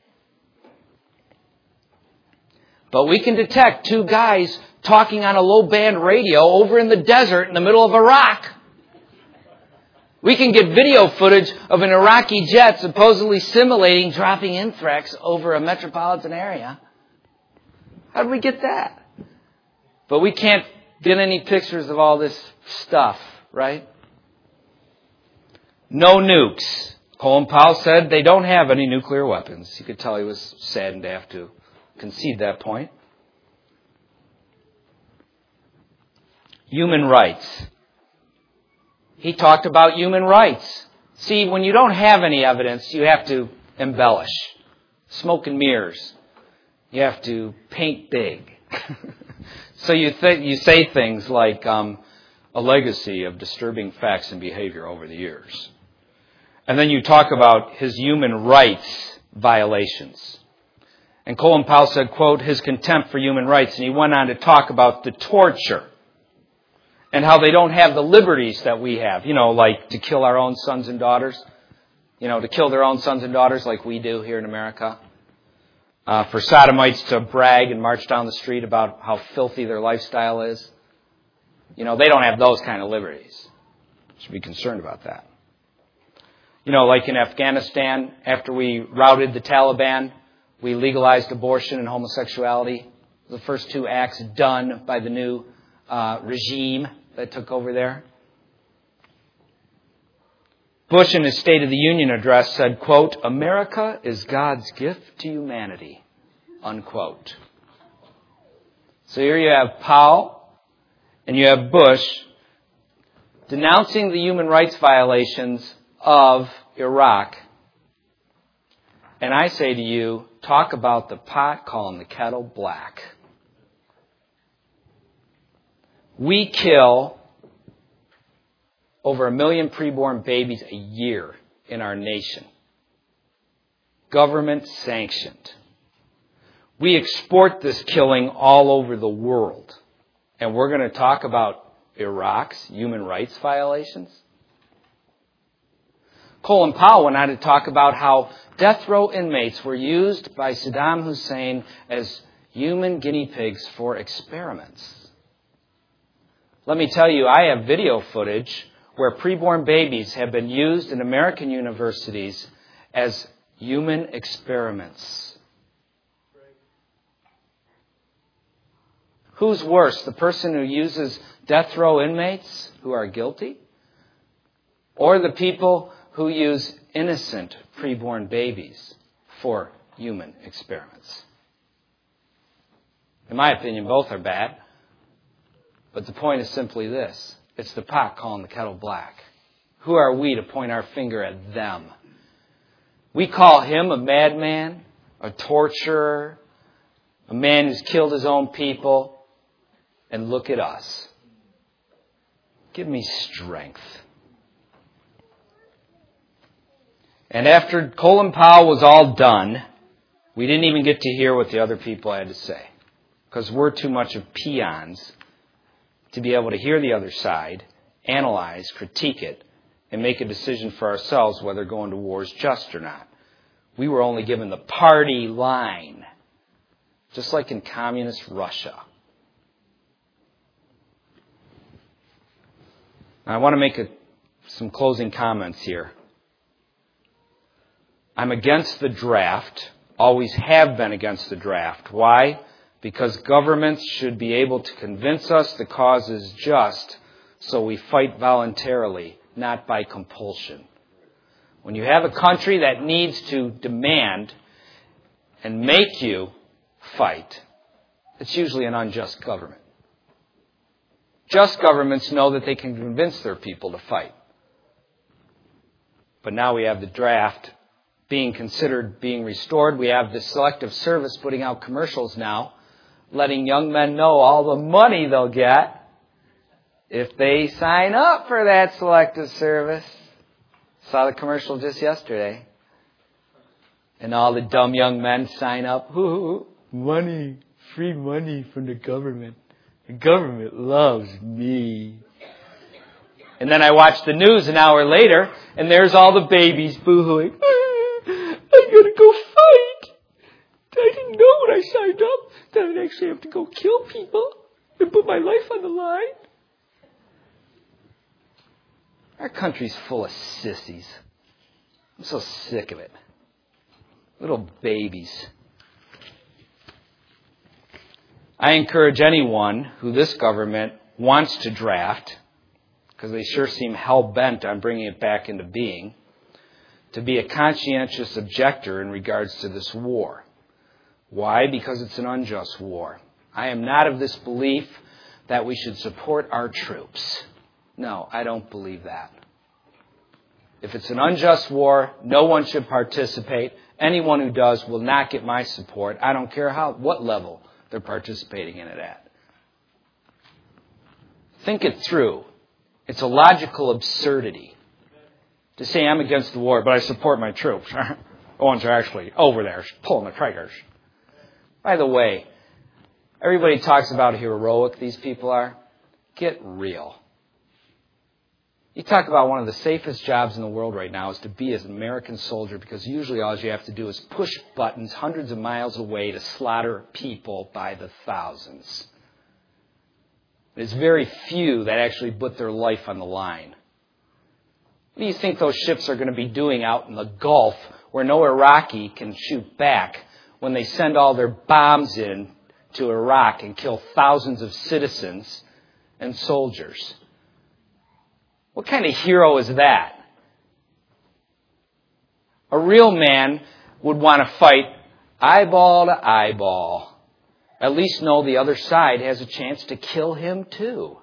But we can detect two guys talking on a low-band radio over in the desert in the middle of Iraq. We can get video footage of an Iraqi jet supposedly simulating dropping anthrax over a metropolitan area. How did we get that? But we can't get any pictures of all this stuff, right? No nukes. Colin Powell said they don't have any nuclear weapons. You could tell he was saddened to have to concede that point. Human rights. He talked about human rights. See, when you don't have any evidence, you have to embellish. Smoke and mirrors. You have to paint big. So you say things like a legacy of disturbing facts and behavior over the years. And then you talk about his human rights violations. And Colin Powell said, quote, his contempt for human rights. And he went on to talk about the torture and how they don't have the liberties that we have. You know, like to kill our own sons and daughters. You know, to kill their own sons and daughters like we do here in America. For sodomites to brag and march down the street about how filthy their lifestyle is. You know, they don't have those kind of liberties. Should be concerned about that. You know, like in Afghanistan, after we routed the Taliban, we legalized abortion and homosexuality. The first two acts done by the new regime that took over there. Bush, in his State of the Union address, said, quote, America is God's gift to humanity, unquote. So here you have Powell and you have Bush denouncing the human rights violations of Iraq. And I say to you, talk about the pot calling the kettle black. We kill over 1 million preborn babies a year in our nation. Government sanctioned. We export this killing all over the world. And we're going to talk about Iraq's human rights violations? Colin Powell went on to talk about how death row inmates were used by Saddam Hussein as human guinea pigs for experiments. Let me tell you, I have video footage where preborn babies have been used in American universities as human experiments. Who's worse, the person who uses death row inmates who are guilty, or the people who use innocent preborn babies for human experiments? In my opinion, both are bad. But the point is simply this. It's the pot calling the kettle black. Who are we to point our finger at them? We call him a madman, a torturer, a man who's killed his own people. And look at us. Give me strength. And after Colin Powell was all done, we didn't even get to hear what the other people had to say. Because we're too much of peons to be able to hear the other side, analyze, critique it, and make a decision for ourselves whether going to war is just or not. We were only given the party line, just like in communist Russia. Now, I want to make some closing comments here. I'm against the draft, always have been against the draft. Why? Because governments should be able to convince us the cause is just, so we fight voluntarily, not by compulsion. When you have a country that needs to demand and make you fight, it's usually an unjust government. Just governments know that they can convince their people to fight. But now we have the draft being considered being restored. We have the Selective Service putting out commercials now, letting young men know all the money they'll get if they sign up for that Selective Service. Saw the commercial just yesterday. And all the dumb young men sign up. Ooh, money, free money from the government. The government loves me. And then I watch the news an hour later, and there's all the babies boo-hooing. I'm going to go fight. I didn't know when I signed up that I'd actually have to go kill people and put my life on the line. Our country's full of sissies. I'm so sick of it. Little babies. I encourage anyone who this government wants to draft, because they sure seem hell-bent on bringing it back into being, to be a conscientious objector in regards to this war. Why? Because it's an unjust war. I am not of this belief that we should support our troops. No, I don't believe that. If it's an unjust war, no one should participate. Anyone who does will not get my support. I don't care what level they're participating in it at. Think it through. It's a logical absurdity to say I'm against the war, but I support my troops. The ones who are actually over there pulling the triggers. By the way, everybody talks about how heroic these people are. Get real. You talk about one of the safest jobs in the world right now is to be an American soldier, because usually all you have to do is push buttons hundreds of miles away to slaughter people by the thousands. There's very few that actually put their life on the line. What do you think those ships are going to be doing out in the Gulf where no Iraqi can shoot back when they send all their bombs in to Iraq and kill thousands of citizens and soldiers? What kind of hero is that? A real man would want to fight eyeball to eyeball. At least know the other side has a chance to kill him too.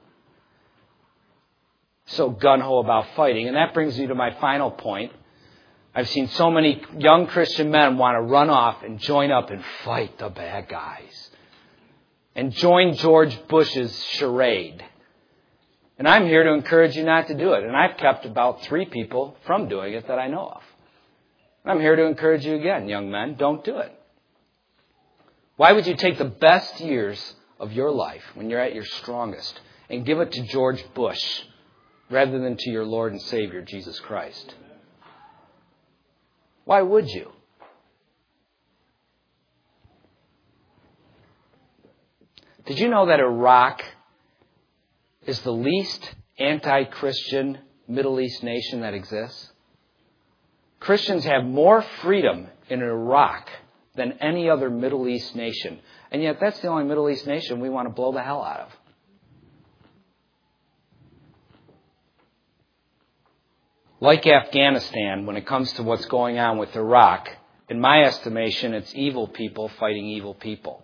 So gung-ho about fighting. And that brings me to my final point. I've seen so many young Christian men want to run off and join up and fight the bad guys. And join George Bush's charade. And I'm here to encourage you not to do it. And I've kept about 3 people from doing it that I know of. And I'm here to encourage you again, young men, don't do it. Why would you take the best years of your life when you're at your strongest and give it to George Bush rather than to your Lord and Savior, Jesus Christ? Why would you? Did you know that Iraq is the least anti-Christian Middle East nation that exists? Christians have more freedom in Iraq than any other Middle East nation. And yet that's the only Middle East nation we want to blow the hell out of. Like Afghanistan, when it comes to what's going on with Iraq, in my estimation, it's evil people fighting evil people.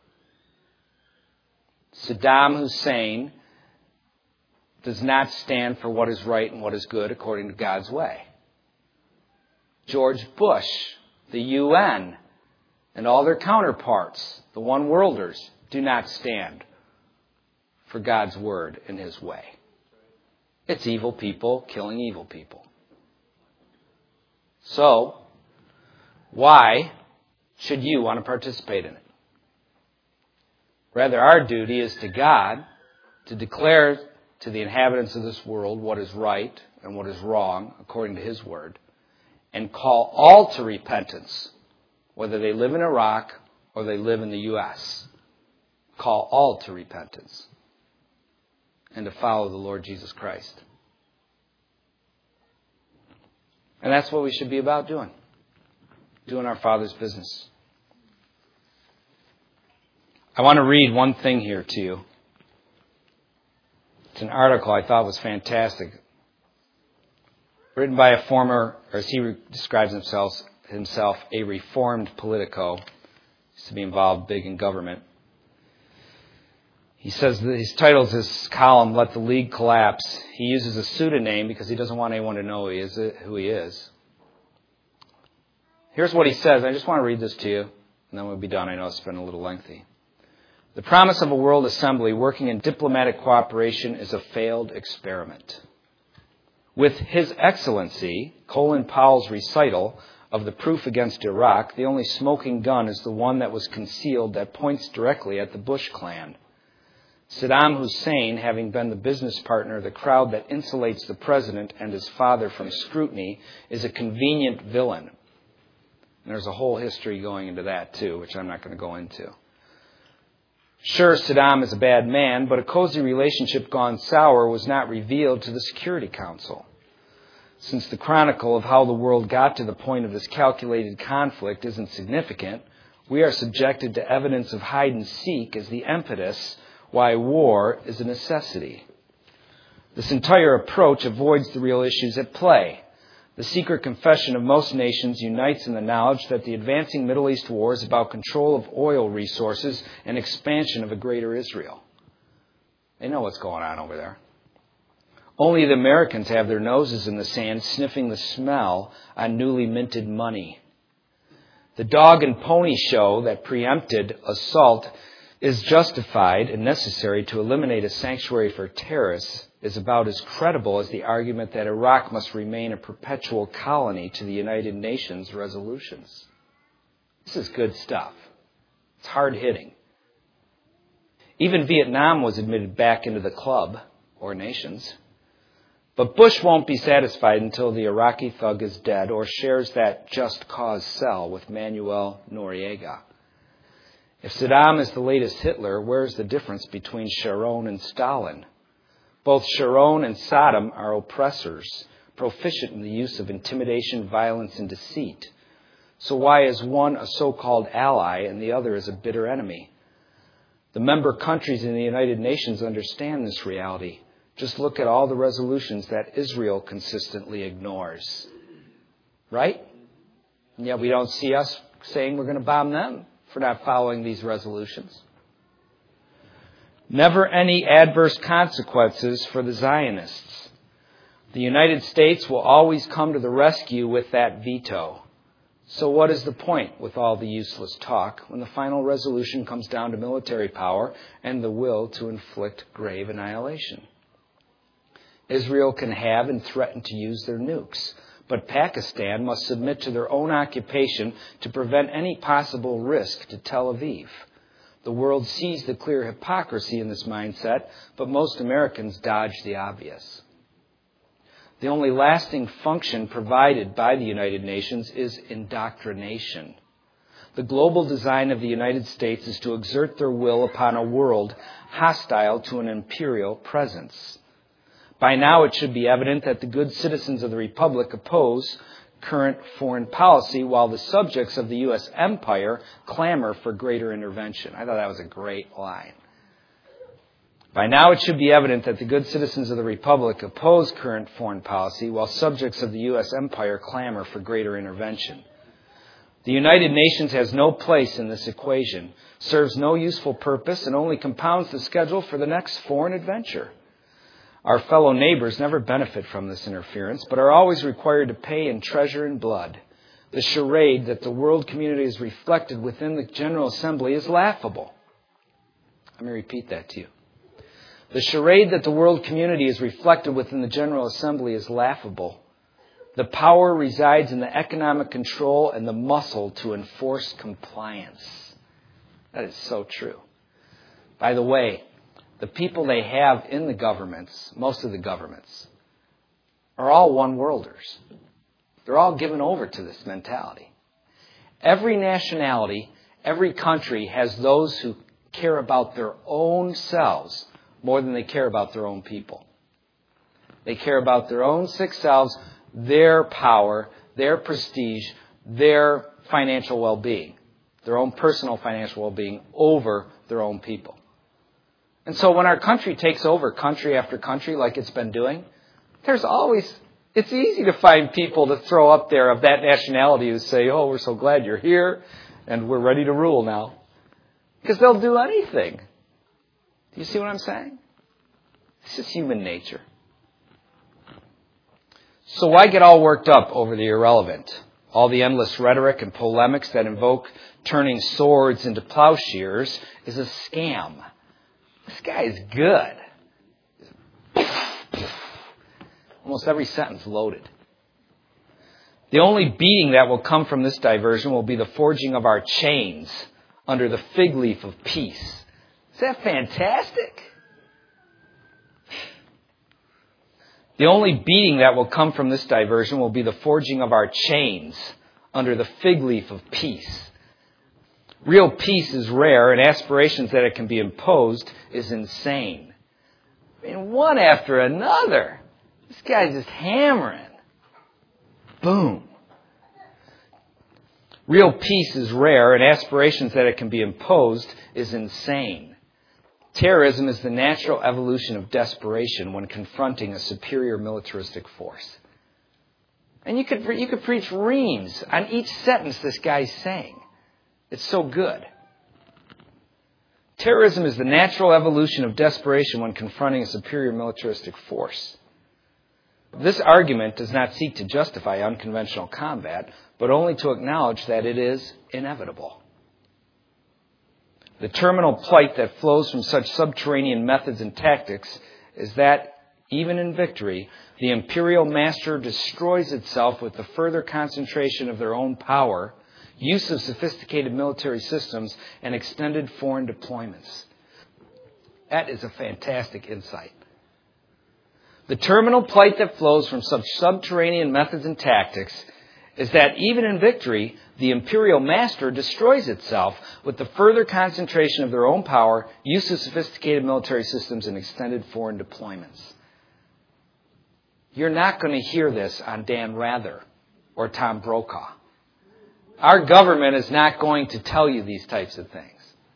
Saddam Hussein does not stand for what is right and what is good according to God's way. George Bush, the UN, and all their counterparts, the one-worlders, do not stand for God's word and His way. It's evil people killing evil people. So, why should you want to participate in it? Rather, our duty is to God to declare to the inhabitants of this world what is right and what is wrong according to His word, and call all to repentance, whether they live in Iraq or they live in the U.S. Call all to repentance and to follow the Lord Jesus Christ. And that's what we should be about doing our Father's business. I want to read one thing here to you. It's an article I thought was fantastic. Written by a former, or as he describes himself, a reformed politico. He used to be involved big in government. He says that he's titled his column, "Let the League Collapse." He uses a pseudonym because he doesn't want anyone to know who he is. Here's what he says. I just want to read this to you, and then we'll be done. I know it's been a little lengthy. The promise of a world assembly working in diplomatic cooperation is a failed experiment. With His Excellency, Colin Powell's recital of the proof against Iraq, the only smoking gun is the one that was concealed that points directly at the Bush clan. Saddam Hussein, having been the business partner of the crowd that insulates the president and his father from scrutiny, is a convenient villain. And there's a whole history going into that too, which I'm not going to go into. Sure, Saddam is a bad man, but a cozy relationship gone sour was not revealed to the Security Council. Since the chronicle of how the world got to the point of this calculated conflict isn't significant, we are subjected to evidence of hide and seek as the impetus why war is a necessity. This entire approach avoids the real issues at play. The secret confession of most nations unites in the knowledge that the advancing Middle East war is about control of oil resources and expansion of a greater Israel. They know what's going on over there. Only the Americans have their noses in the sand, sniffing the smell on newly minted money. The dog and pony show that preempted assault is justified and necessary to eliminate a sanctuary for terrorists is about as credible as the argument that Iraq must remain a perpetual colony to the United Nations resolutions. This is good stuff. It's hard-hitting. Even Vietnam was admitted back into the club, or nations. But Bush won't be satisfied until the Iraqi thug is dead or shares that just cause cell with Manuel Noriega. If Saddam is the latest Hitler, where's the difference between Sharon and Stalin? Both Sharon and Saddam are oppressors, proficient in the use of intimidation, violence, and deceit. So why is one a so-called ally and the other is a bitter enemy? The member countries in the United Nations understand this reality. Just look at all the resolutions that Israel consistently ignores. Right? And yet we don't see us saying we're going to bomb them for not following these resolutions. Never any adverse consequences for the Zionists. The United States will always come to the rescue with that veto. So what is the point with all the useless talk when the final resolution comes down to military power and the will to inflict grave annihilation? Israel can have and threaten to use their nukes, but Pakistan must submit to their own occupation to prevent any possible risk to Tel Aviv. The world sees the clear hypocrisy in this mindset, but most Americans dodge the obvious. The only lasting function provided by the United Nations is indoctrination. The global design of the United States is to exert their will upon a world hostile to an imperial presence. By now it should be evident that the good citizens of the Republic oppose current foreign policy while the subjects of the U.S. empire clamor for greater intervention. I thought that was a great line. By now it should be evident that the good citizens of the Republic oppose current foreign policy while subjects of the U.S. empire clamor for greater intervention. The United Nations has no place in this equation, serves no useful purpose, and only compounds the schedule for the next foreign adventure. Our fellow neighbors never benefit from this interference, but are always required to pay in treasure and blood. The charade that the world community is reflected within the General Assembly is laughable. Let me repeat that to you. The charade that the world community is reflected within the General Assembly is laughable. The power resides in the economic control and the muscle to enforce compliance. That is so true. By the way, the people they have in the governments, most of the governments, are all one-worlders. They're all given over to this mentality. Every nationality, every country has those who care about their own selves more than they care about their own people. They care about their own sick selves, their power, their prestige, their financial well-being, their own personal financial well-being over their own people. And so when our country takes over country after country like it's been doing, it's easy to find people to throw up there of that nationality who say, oh, we're so glad you're here and we're ready to rule now. Because they'll do anything. Do you see what I'm saying? This is human nature. So why get all worked up over the irrelevant? All the endless rhetoric and polemics that invoke turning swords into plowshares is a scam. This guy is good. Almost every sentence loaded. The only beating that will come from this diversion will be the forging of our chains under the fig leaf of peace. Is that fantastic? The only beating that will come from this diversion will be the forging of our chains under the fig leaf of peace. Real peace is rare, and aspirations that it can be imposed is insane. I mean, one after another. This guy's just hammering. Boom. Real peace is rare, and aspirations that it can be imposed is insane. Terrorism is the natural evolution of desperation when confronting a superior militaristic force. And you could preach reams on each sentence this guy's saying. It's so good. Terrorism is the natural evolution of desperation when confronting a superior militaristic force. This argument does not seek to justify unconventional combat, but only to acknowledge that it is inevitable. The terminal plight that flows from such subterranean methods and tactics is that, even in victory, the imperial master destroys itself with the further concentration of their own power, use of sophisticated military systems, and extended foreign deployments. That is a fantastic insight. The terminal plight that flows from such subterranean methods and tactics is that even in victory, the imperial master destroys itself with the further concentration of their own power, use of sophisticated military systems, and extended foreign deployments. You're not going to hear this on Dan Rather or Tom Brokaw. Our government is not going to tell you these types of things.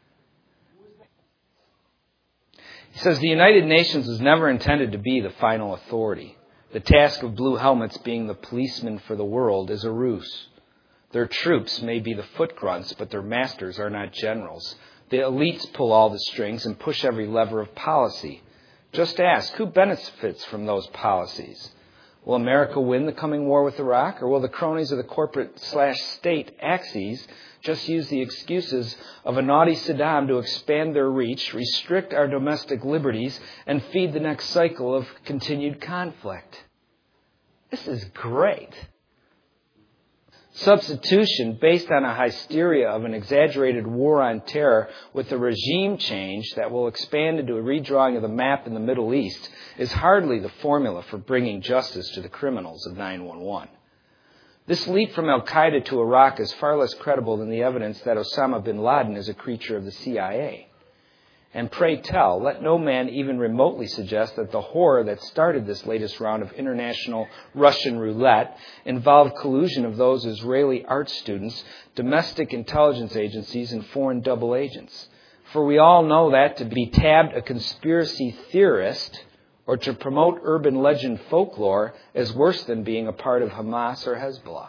He says the United Nations was never intended to be the final authority. The task of blue helmets being the policemen for the world is a ruse. Their troops may be the foot grunts, but their masters are not generals. The elites pull all the strings and push every lever of policy. Just ask, who benefits from those policies? Will America win the coming war with Iraq, or will the cronies of the corporate/state axes just use the excuses of a naughty Saddam to expand their reach, restrict our domestic liberties, and feed the next cycle of continued conflict? This is great. Substitution based on a hysteria of an exaggerated war on terror with a regime change that will expand into a redrawing of the map in the Middle East is hardly the formula for bringing justice to the criminals of 9/11. This leap from Al-Qaeda to Iraq is far less credible than the evidence that Osama bin Laden is a creature of the CIA. And pray tell, let no man even remotely suggest that the horror that started this latest round of international Russian roulette involved collusion of those Israeli art students, domestic intelligence agencies, and foreign double agents. For we all know that to be tabbed a conspiracy theorist or to promote urban legend folklore is worse than being a part of Hamas or Hezbollah.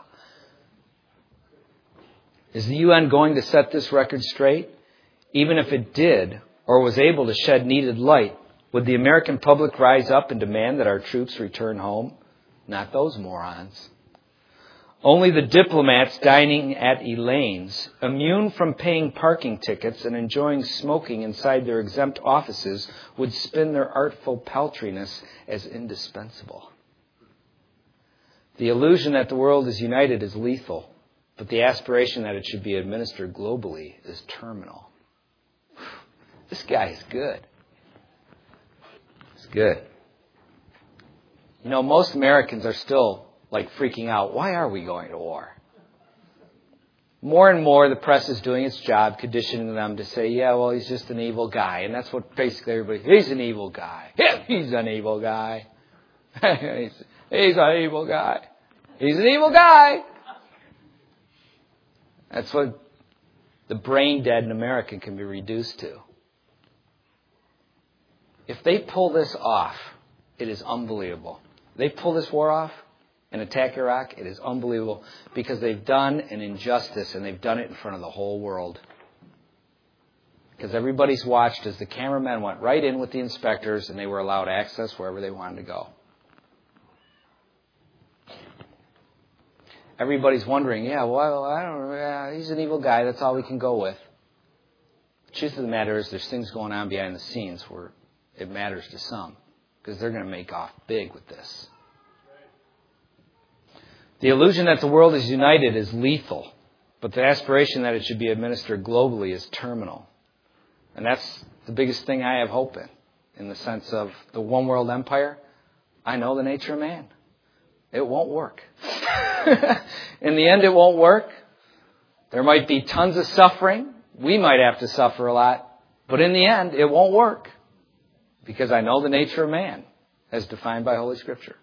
Is the UN going to set this record straight? Even if it did, or was able to shed needed light, would the American public rise up and demand that our troops return home? Not those morons. Only the diplomats dining at Elaine's, immune from paying parking tickets and enjoying smoking inside their exempt offices, would spin their artful paltriness as indispensable. The illusion that the world is united is lethal, but the aspiration that it should be administered globally is terminal. This guy is good. It's good. You know, most Americans are still freaking out. Why are we going to war? More and more the press is doing its job, conditioning them to say, yeah, well, he's just an evil guy. And that's what basically everybody, he's an evil guy. Yeah, he's an evil guy. He's an evil guy. He's an evil guy. That's what the brain dead in America can be reduced to. If they pull this off, it is unbelievable. If they pull this war off and attack Iraq, it is unbelievable because they've done an injustice and they've done it in front of the whole world. Because everybody's watched as the cameramen went right in with the inspectors and they were allowed access wherever they wanted to go. Everybody's wondering, he's an evil guy, that's all we can go with. The truth of the matter is there's things going on behind the scenes where it matters to some, because they're going to make off big with this. The illusion that the world is united is lethal, but the aspiration that it should be administered globally is terminal. And that's the biggest thing I have hope in the sense of the one world empire. I know the nature of man. It won't work. In the end, it won't work. There might be tons of suffering. We might have to suffer a lot. But in the end, it won't work. Because I know the nature of man, as defined by Holy Scripture.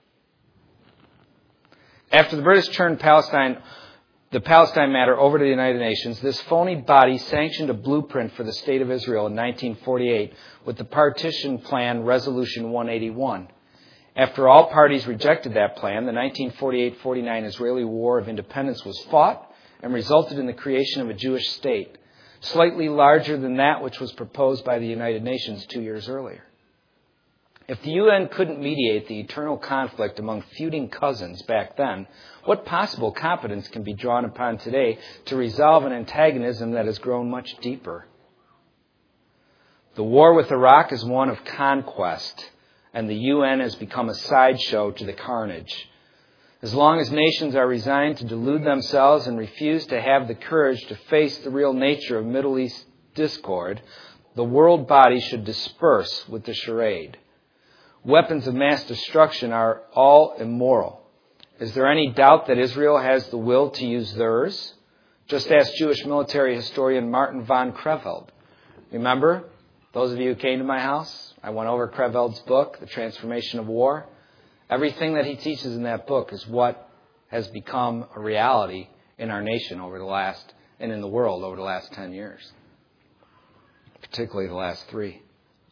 After the British turned the Palestine matter over to the United Nations, this phony body sanctioned a blueprint for the State of Israel in 1948 with the Partition Plan Resolution 181. After all parties rejected that plan, the 1948-49 Israeli War of Independence was fought and resulted in the creation of a Jewish state, slightly larger than that which was proposed by the United Nations 2 years earlier. If the UN couldn't mediate the eternal conflict among feuding cousins back then, what possible competence can be drawn upon today to resolve an antagonism that has grown much deeper? The war with Iraq is one of conquest, and the UN has become a sideshow to the carnage. As long as nations are resigned to delude themselves and refuse to have the courage to face the real nature of Middle East discord, the world body should disperse with the charade. Weapons of mass destruction are all immoral. Is there any doubt that Israel has the will to use theirs? Just ask Jewish military historian Martin von Creveld. Remember, those of you who came to my house, I went over Creveld's book, The Transformation of War. Everything that he teaches in that book is what has become a reality in our nation and in the world over the last 10 years, particularly the last 3.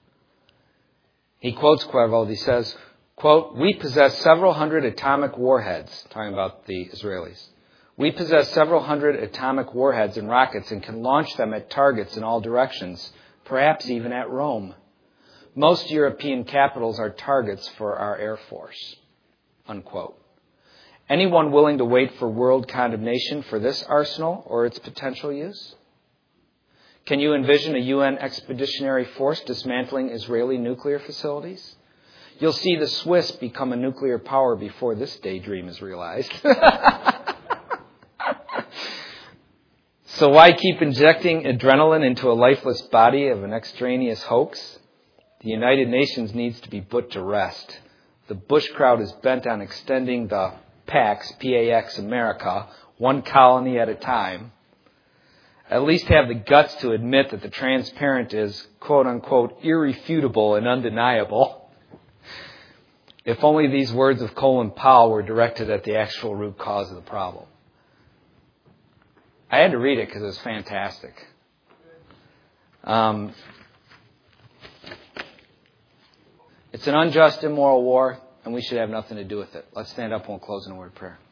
He quotes Creveld. He says, quote, "We possess several hundred atomic warheads," talking about the Israelis. "We possess several hundred atomic warheads and rockets and can launch them at targets in all directions, perhaps even at Rome. Most European capitals are targets for our Air Force." Unquote. Anyone willing to wait for world condemnation for this arsenal or its potential use? Can you envision a UN expeditionary force dismantling Israeli nuclear facilities? You'll see the Swiss become a nuclear power before this daydream is realized. So why keep injecting adrenaline into a lifeless body of an extraneous hoax? The United Nations needs to be put to rest. The Bush crowd is bent on extending the Pax, P-A-X America, one colony at a time. At least have the guts to admit that the transparent is, quote unquote, irrefutable and undeniable. If only these words of Colin Powell were directed at the actual root cause of the problem. I had to read it because it was fantastic. It's an unjust, immoral war, and we should have nothing to do with it. Let's stand up and we'll close in a word of prayer.